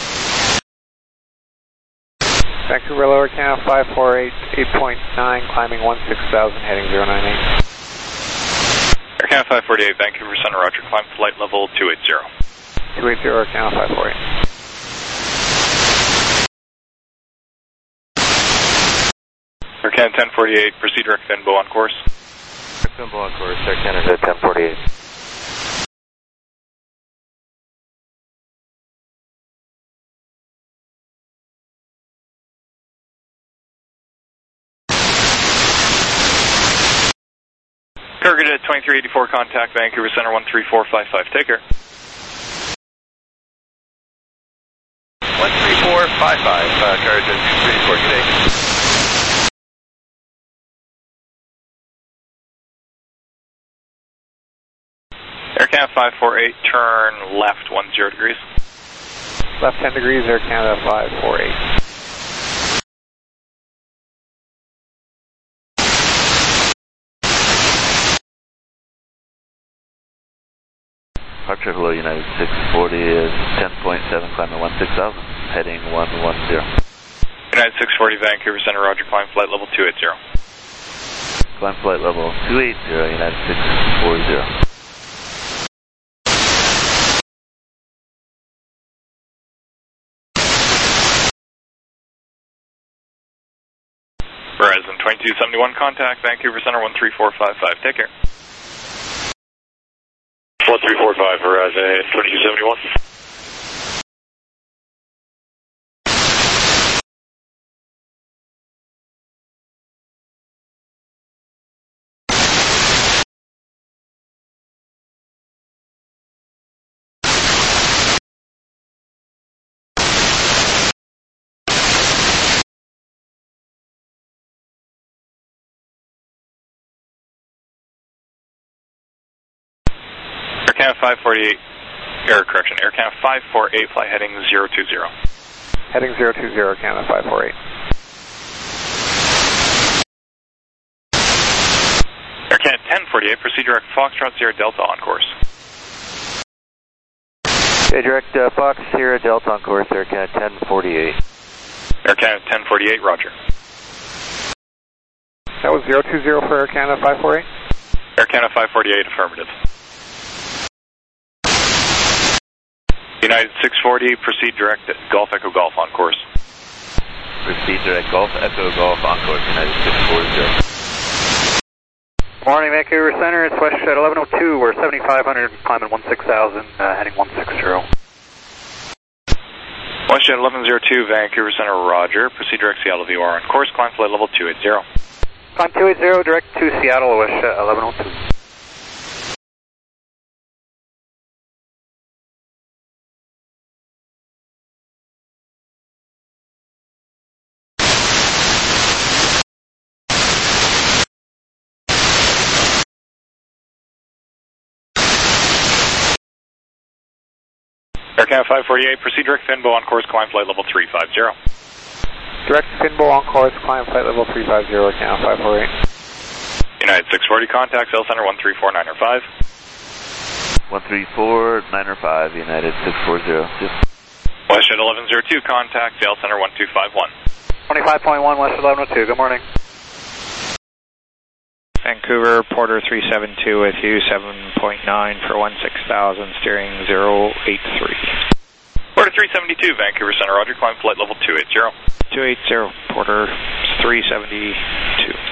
1048. Vancouver Lower Canada 548, 8.9, climbing 16,000, heading 098. Air Canada 548, Vancouver Center, Roger, climb flight level 280. 280, Air Canada 548. Air Canada 1048, proceed direct Finbo on course. Finbo on course, Air Canada 1048. Target at 2384, contact Vancouver Center 13455, take care. 13455, Target 234, good day. Air Canada 548, turn left 10 degrees. Left 10 degrees, Air Canada 548. Departure hello, United 640 is 10.7, climbing 16,000, heading 110. United 640, Vancouver Center, Roger, climb flight level 280. Climb flight level 280, United 640. Verizon 2271, contact Vancouver Center 13455, take care. 1345, Verizon 2271. Air Canada 548, Air Canada 548, fly heading 020. Heading 020, Air Canada 548. Air Canada 1048, proceed direct Foxtrot Sierra Delta on course. Okay, direct Fox Sierra Delta on course, Air Canada 1048. Air Canada 1048, roger. That was 020 for Air Canada 548? Air Canada 548, affirmative. United 640, proceed direct Golf Echo Golf on course. Proceed direct Golf Echo Golf on course, United 640. Morning, Vancouver Center. It's WestJet 1102. We're 7,500, climbing 16,000, heading 160. WestJet 1102, Vancouver Center, roger. Proceed direct Seattle VOR on course. Climb flight level 280. Climb 280, direct to Seattle, WestJet 1102. Air Canada 548, proceed direct Finbo on course, climb flight level 350. Direct Finbo on course, climb flight level 350, Air Canada 548. United 640, contact Cell Center 134.905. 134.905, United 640. WestJet 1102, contact Cell Center 1251. 25.1, WestJet 1102, good morning. Vancouver, Porter 372 with you, 7.9 for 16,000, steering 083. Porter 372, Vancouver Center, roger, climb flight level 280. 280, Porter 372.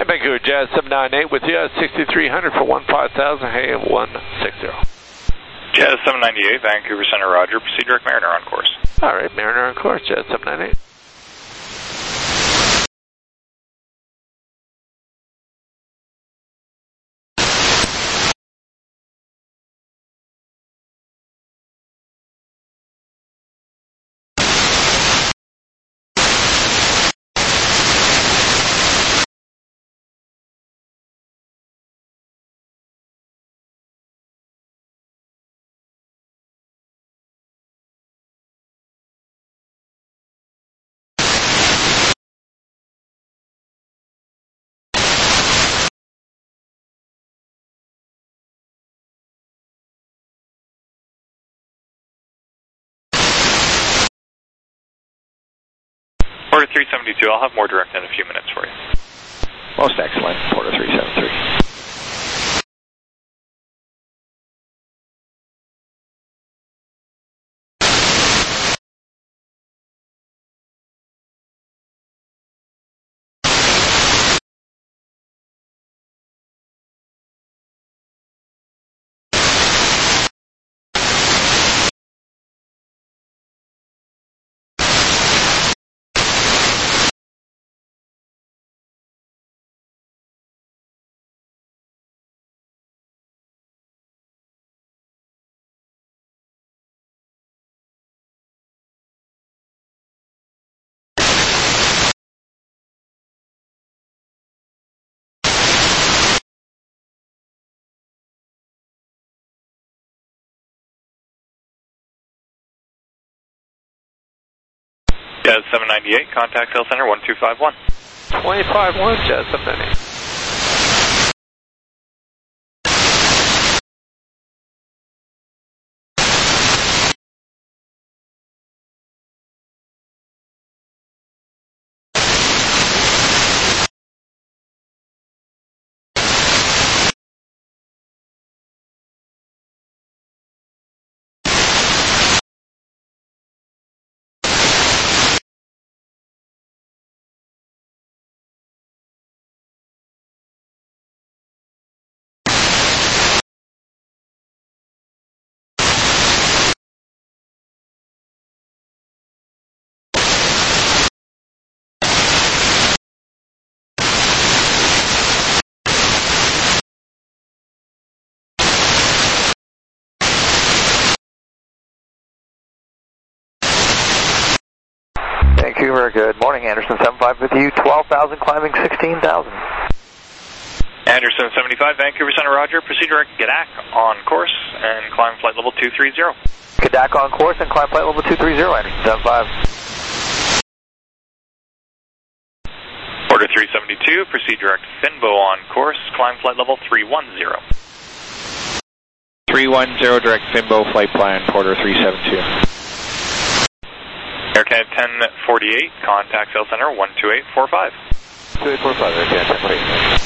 Vancouver Jazz 798 with you at 6300 for 15,000, heading 160. Jazz 798, Vancouver Center, roger. Proceed direct Mariner on course. All right, Mariner on course, Jazz 798. Porter 372, I'll have more direct in a few minutes for you. Most excellent, Porter 373. Jazz 798, contact Hill Center 1251. 251, Jazz 798. Vancouver, good morning. Anderson 75 with you. 12,000 climbing 16,000. Anderson 75, Vancouver Center, roger. Proceed direct Gadak on course and climb flight level 230. Gadak on course and climb flight level 230, Anderson 75. Porter 372, proceed direct Finbo on course, climb flight level 310. 310, direct Finbo, flight plan, Porter 372. Air Canada 1048, contact Hill Center 12845. 2845, Air Canada 1048.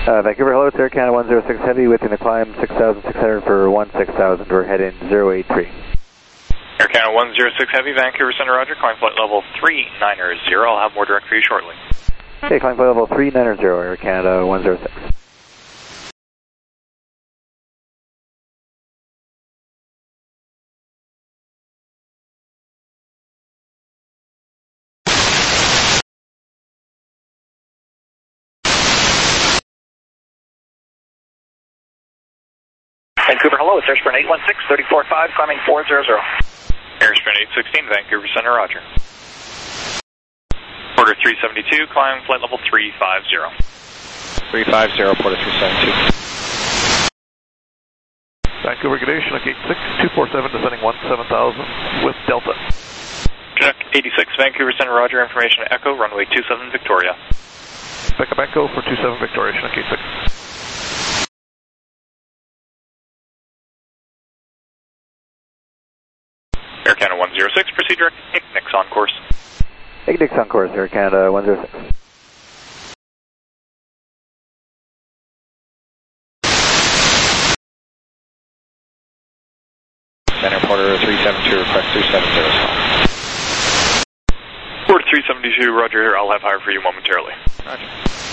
Vancouver, hello, it's Air Canada 106 Heavy within the climb 6,600 for 16,000. We're heading 083. Air Canada 106 Heavy, Vancouver Center, Roger. Climb flight level 390. I'll have more direct for you shortly. Okay, climb flight level 390, Air Canada 106. Vancouver, hello, it's Airsprint 816, 34.5, climbing 400. Airsprint 816, Vancouver Center, Roger. Porter 372, climb flight level 350. 350, Porter 372. Vancouver, good day, Chinook 86, 247, descending 17,000 with Delta. Chinook 86, Vancouver Center, Roger, information Echo, runway 27 Victoria. Pick up Echo for 27 Victoria, Chinook 86. Air Canada 106, proceed direct Ignix on course. Ignix on course, Air Canada 106. Center Porter 372, request 370 stall. Porter 372, Roger here, I'll have higher for you momentarily. Roger.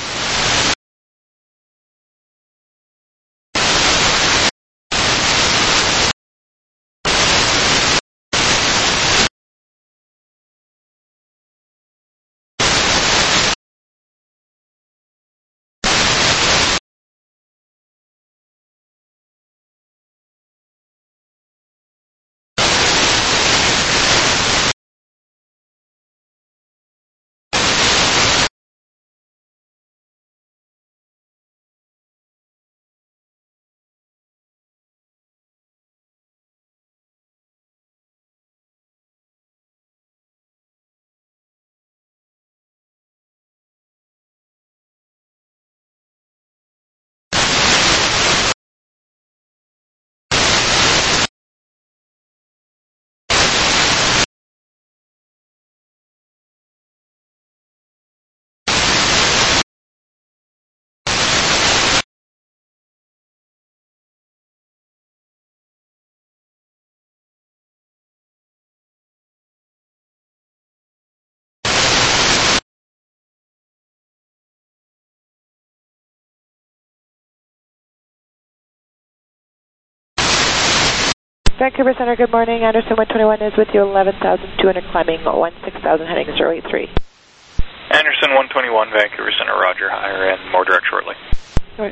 Vancouver Center, good morning. Anderson 121 is with you, 11,200 climbing 16,000 heading 083. Anderson 121, Vancouver Center, Roger, higher and more direct shortly. Right.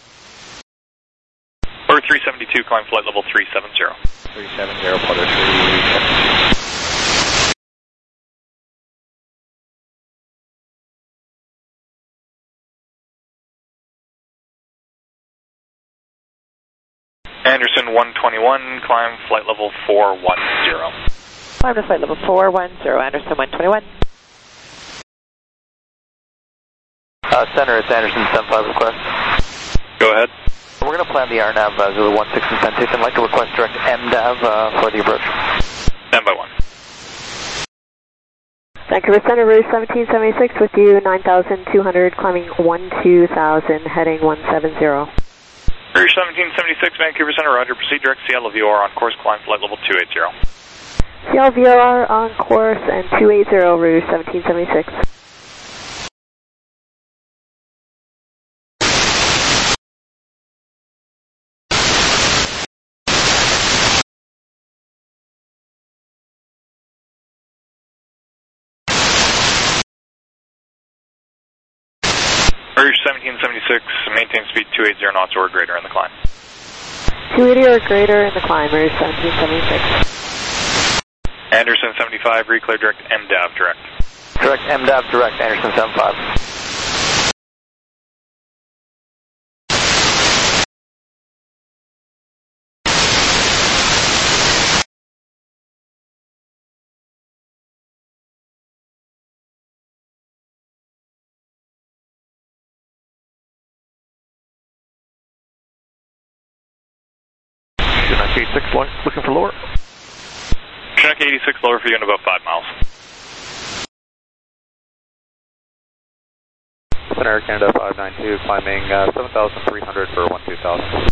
Porter 372, climb flight level 370. 370, Porter 372. Anderson 121, climb flight level 410. Climb to flight level 410, Anderson 121. Center, it's Anderson 75 request. Go ahead. We're going to plan the RNAV Zulu 16 Citation. I'd like to request direct MDAV for the approach. Stand by 1. Vancouver Center, Rouge 1776 with you, 9,200 climbing 12,000 heading 170. Rouge 1776, Vancouver Center, Roger. Proceed direct Seattle VOR on course, climb flight level 280. Seattle VOR on course and 280, Rouge 1776. Rouge 1776, maintain speed 280 knots or greater in the climb. 280 or greater in the climb, Rouge 1776. Anderson 75, reclear direct MDAV direct. Direct MDAV direct, Anderson 75. Chinook 86, looking for lower. Chinook 86, lower for you in about 5 miles. Center, Canada 592, climbing 7,300 for 12,000.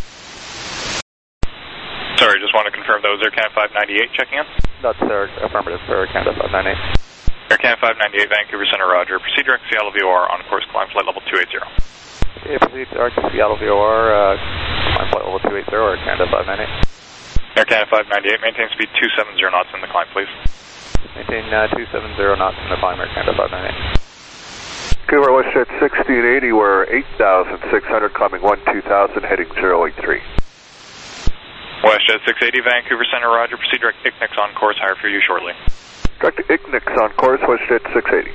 Sorry, just want to confirm that was Air Canada 598 checking in? That's affirmative for Air Canada 598. Air Canada 598, Vancouver Center, Roger. Proceed direct to Seattle VOR on course, climb flight level 280. Okay, proceed direct to Seattle VOR, climb flight level 280, Air Canada 598. Air Canada 598, maintain speed 270 knots in the climb, please. Maintain 270 knots in the climb, Air Canada 598. Vancouver, WestJet 1680, we're 8,600, climbing 12,000, heading 083. WestJet 680, Vancouver Center, Roger. Proceed direct ICNIX on course, higher for you shortly. Direct ICNIX on course, WestJet 680.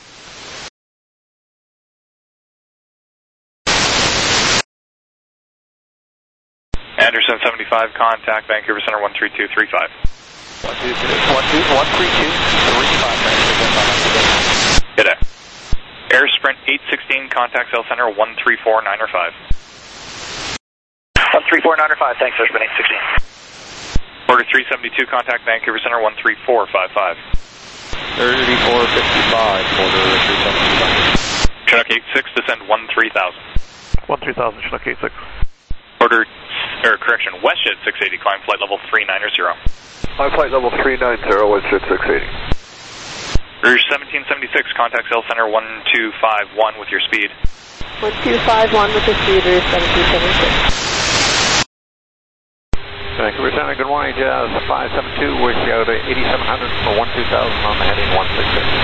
Anderson 75, contact Vancouver Center 13235. 13235. Good day. Air Sprint 816, contact Cell Center 134905. 134905, thanks, Air Sprint 816. Order 372, contact Vancouver Center 13455. 3455, order 372. Chinook 86, descend 13,000. 13,000, Chinook 86. Order, correction, WestJet 680, climb flight level 390. Climb flight level 390, WestJet 680. Rouge 1776, contact Cell Center 1251 with your speed. 1251 with your speed, Rouge 1776. Vancouver Center, good morning, Jazz 572, wish you out 8,700 for 12,000 on the heading 166.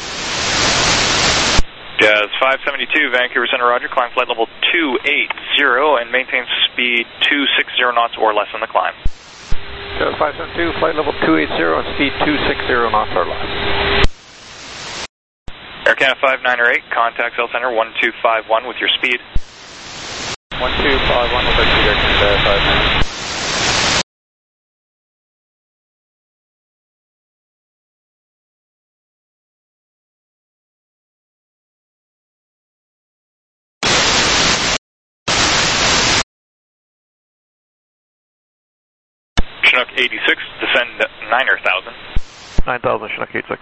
Jazz 572, Vancouver Center, Roger, climb flight level 280 and maintain speed 260 knots or less on the climb. Jazz 572, flight level 280 and speed 260 knots or less. Air Canada 598, contact Cell Center 1251 with your speed. 1251 with our speed, Air Canada 598. Chinook 86, descend 9,000. 9,000, Chinook 86.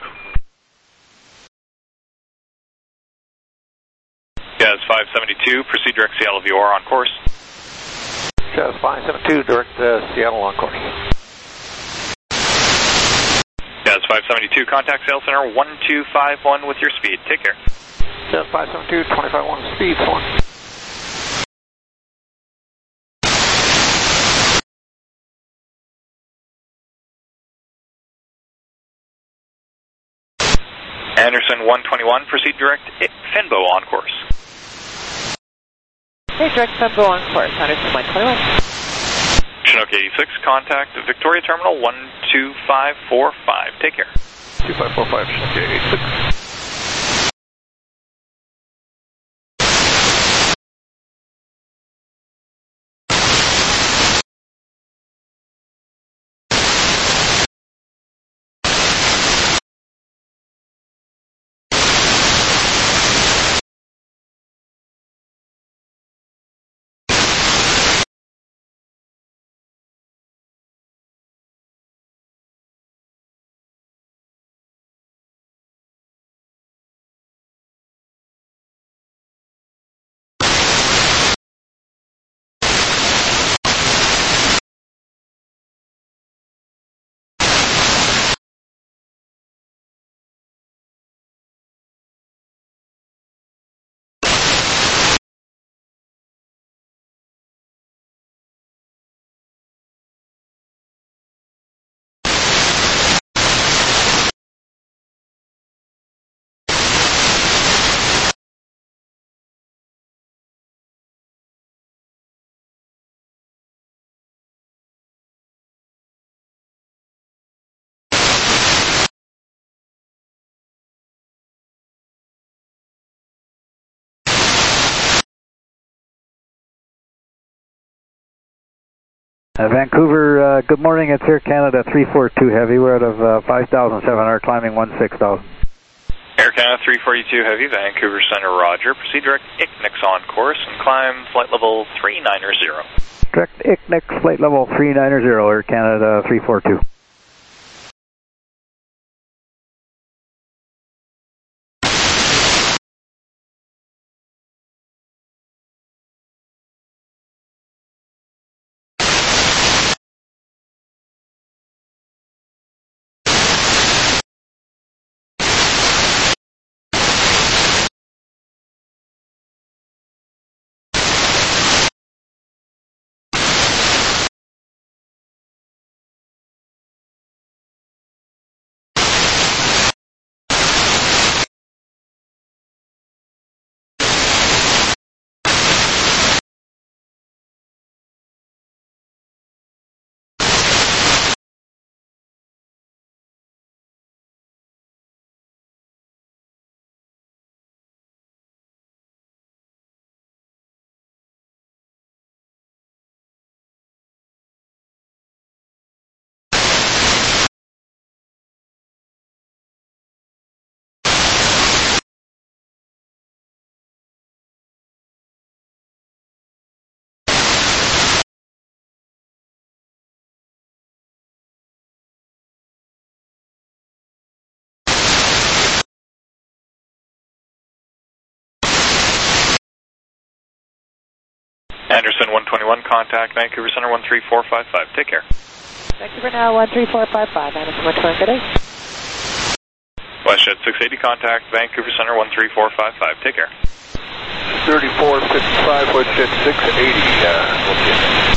Jazz 572, proceed direct Seattle VOR on course. Jazz 572, direct Seattle on course. Jazz 572, contact Sales Center 1251 with your speed. Take care. Jazz 572, 251 speed, 1. Anderson 121, proceed direct Fenbo on course. Hey, direct Fenbo on course, Anderson 121. Chinook 86, contact Victoria Terminal 12545. Take care. 2545, Chinook 86. Vancouver, good morning. It's Air Canada 342 Heavy. We're out of 5,700, climbing 16,000. Air Canada 342 Heavy, Vancouver Center, Roger. Proceed direct ICNIX on course and climb flight level 390. Direct ICNIX, flight level 390, Air Canada 342. Anderson 121, contact Vancouver Center 13455. Take care. Vancouver now 13455. Anderson 121, good day. WestJet 680, contact Vancouver Center 13455. Take care. 3455, WestJet 680.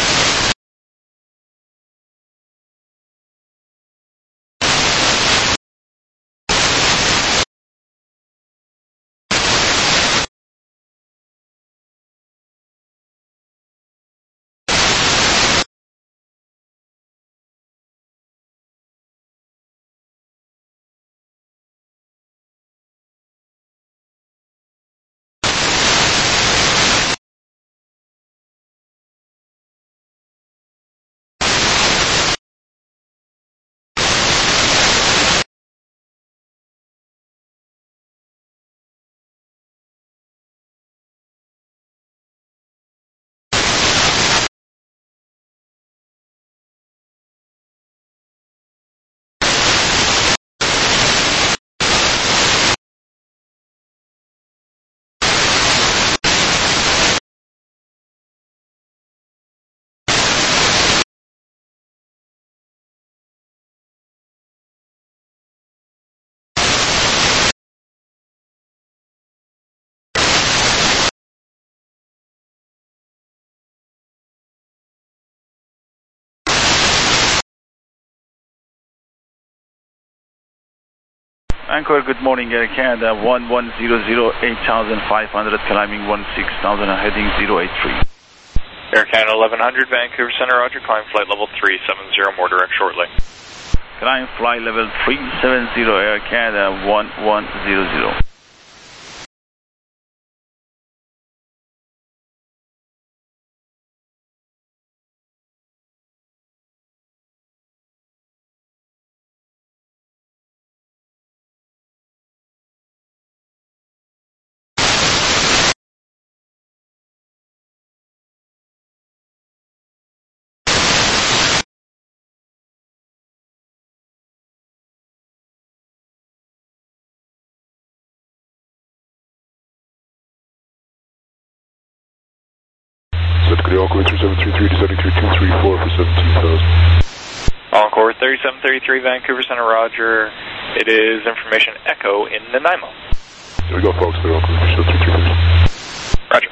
Anchor, good morning, Air Canada 1100, 8,500, climbing 16,000 and heading 083. Air Canada 1100, Vancouver Center, roger, climb flight level 370, more direct shortly. Climb flight level 370, Air Canada 1100. Encore 3733 to 73234 for 17,000. Encore 3733, Vancouver Center, roger. It is information echo in Nanaimo. There we go, folks. They're Encore 3733. Roger.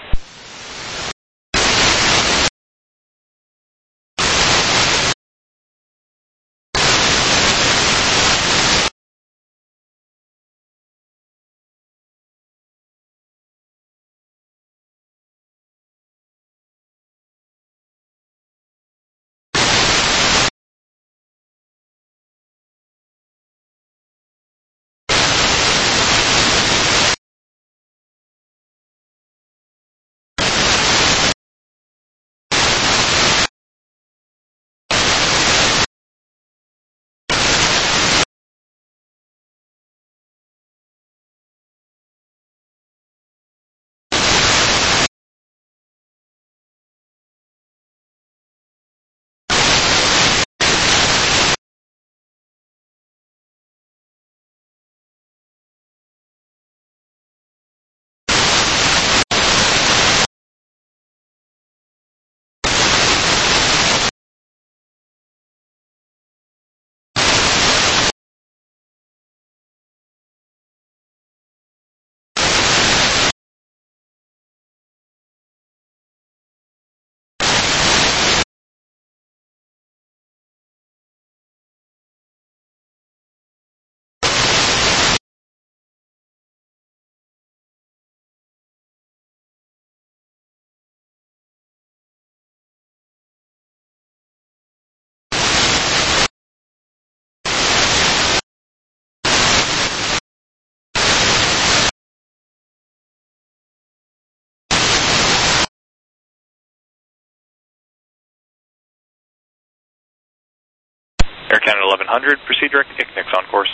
Air Canada 1100, proceed direct Ignex on course.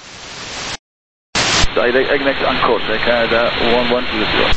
Direct Ignex on course, Air Canada 1100.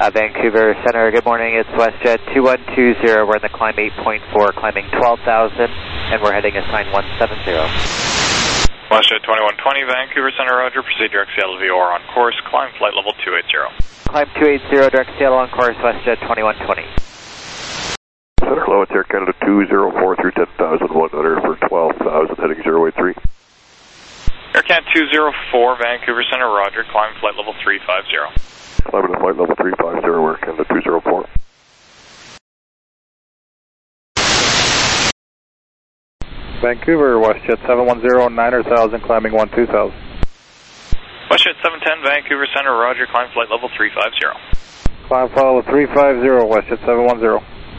Vancouver Center, good morning. It's WestJet 2120. We're in the climb 8.4, climbing 12,000, and we're heading assigned 170. WestJet 2120, Vancouver Center, roger. Proceed direct Seattle VOR on course. Climb flight level 280. Climb 280, direct Seattle on course, WestJet 2120. Center, hello, it's Air Canada 204 through 10,100 for 12,000, heading 083. Air Canada 204, Vancouver Center, roger. Climb flight level 350. Climbing to flight level 350, Air Canada 204. Vancouver, WestJet 710, 9,000, climbing 12,000. WestJet 710, Vancouver Center, roger. Climb flight level 350. Climb flight level 350, WestJet 710.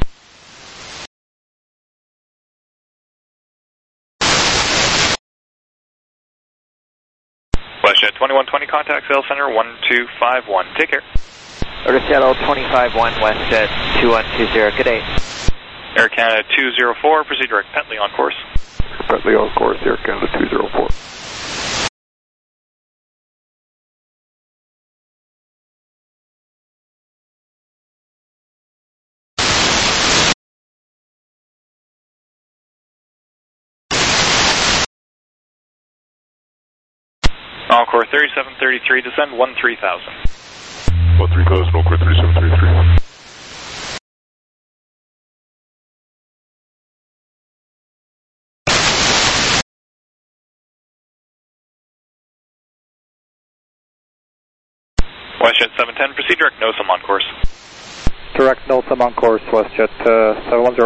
WestJet 2120, contact Sales Center 1251. Take care. Order Seattle 251, WestJet 2120. Good day. Air Canada 204, proceed direct Petley on course. Petley on course, Air Canada 204. Encore 3733, descend 13,000. 13,000, Encore 3733. WestJet 710, proceed direct NOSAM on course. Direct NOSAM on course, WestJet 710.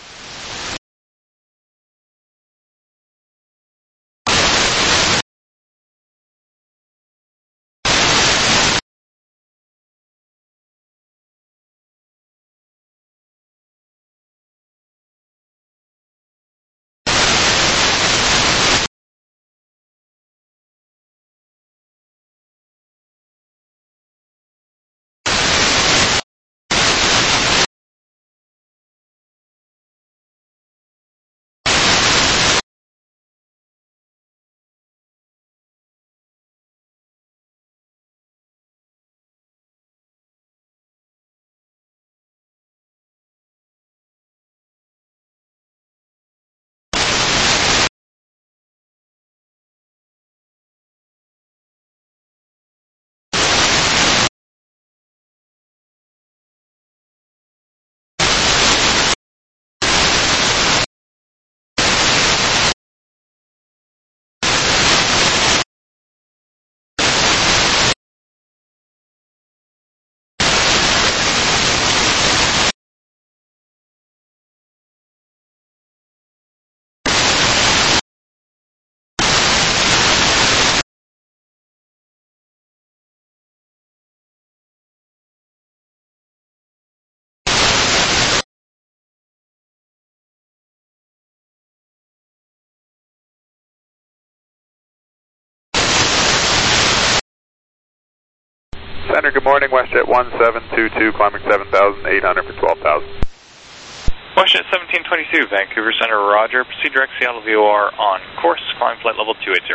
Center, good morning. WestJet 1722, climbing 7,800 for 12,000. WestJet 1722, Vancouver Center, roger. Proceed direct Seattle VOR on course. Climb flight level 280.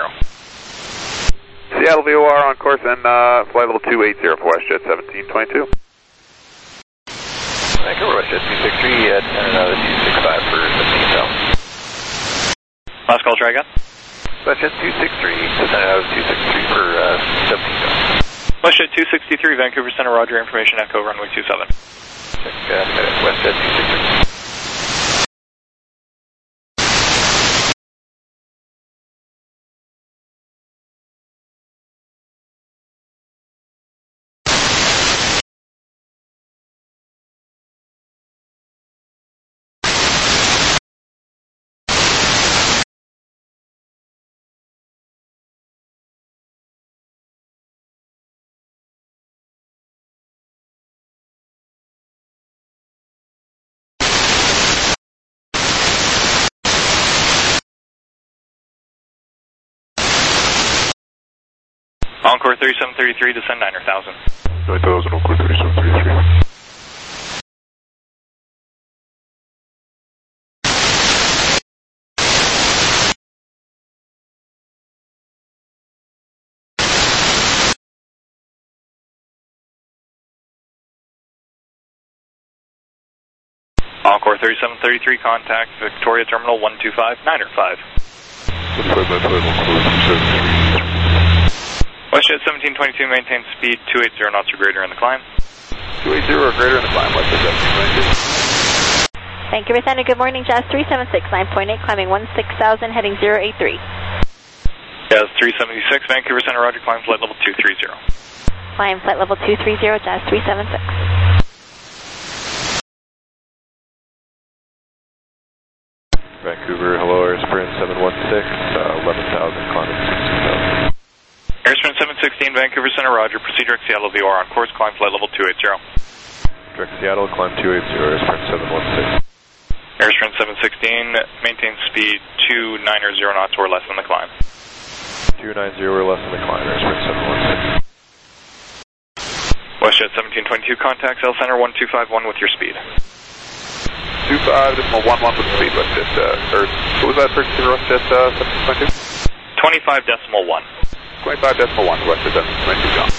Seattle VOR on course and flight level 280 for WestJet 1722. Vancouver, WestJet 263 at 265 for 17,000. Last call, try again. WestJet 263, descend out of 263 for 17,000. WestJet 263, Vancouver Center, roger. Information echo, runway 27. WestJet 263. Encore 3733, descend 9,000. 9,000, Encore 3733. Encore 3733, contact Victoria Terminal 125, 905. WestJet 1722, maintain speed 280 knots or greater in the climb. 280 or greater in the climb, WestJet 1722. Thank you, Vicente. Good morning, Jazz 376, 9.8, climbing 16,000, heading 083. Jazz 376, Vancouver Center, roger, climb flight level 230. Climb flight level 230, Jazz 376. Vancouver, hello, Air Sprint 716, 11,000, climbing 16,000. Air Sprint 716, Vancouver Center, roger, proceed direct Seattle VOR on course, climb flight level 280. Direct Seattle, climb 280, Air Sprint 716. Air Sprint 716, maintain speed 290 knots or less in the climb. 290 or less in the climb, Air Sprint 716. WestJet 1722, contact Cell Center 1251 with your speed. 25.11 with speed, WestJet, or what was that first to WestJet 1722? 25.1. 25.1 to WestJet 1722, John.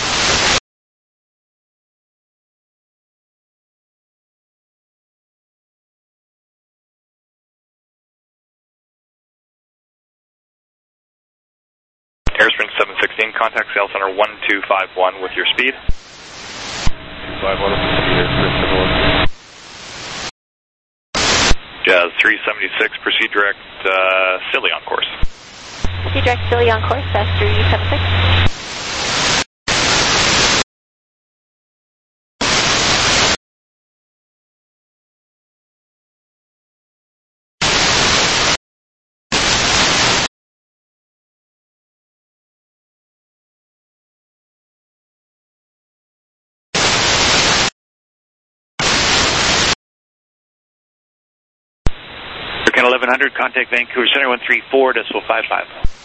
Air Sprint 716, contact Sales Center 1251 with your speed. 251 with the speed, Air Sprint 716. Jazz 376, proceed direct Silly on course. Proceed direct Silly on course, Jazz 376. American 1100, contact Vancouver Center 134.55.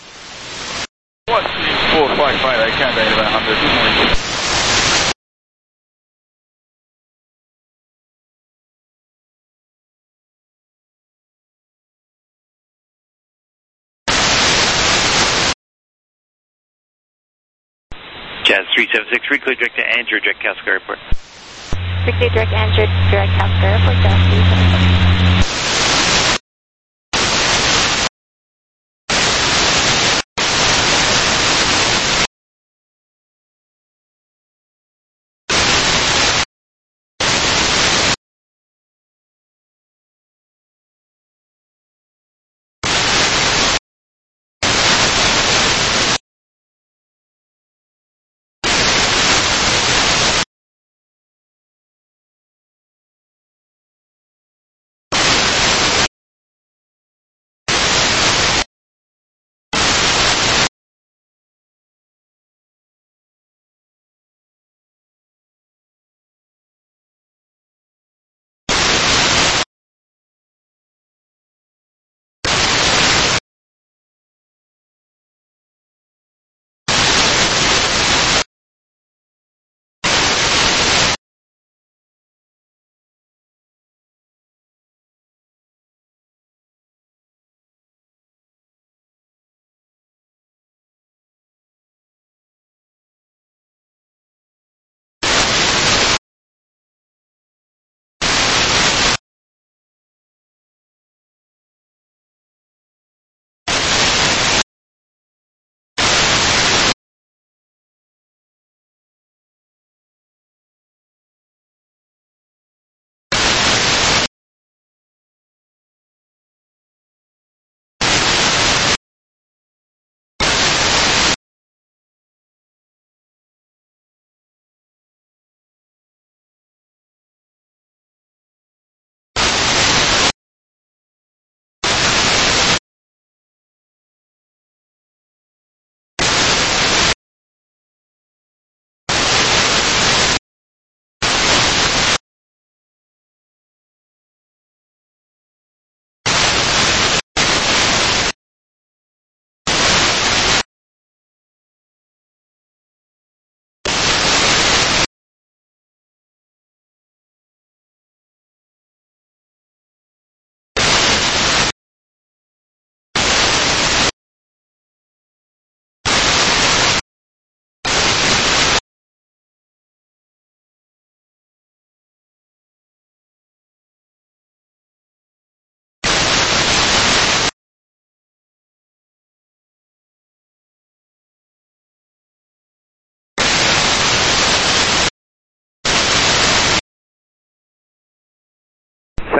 13455, I can't 1100. Good morning. Jazz 376, reclear direct to Andrew, direct Casco Airport. Reclear direct Andrew, direct Casco Airport, Jazz 376.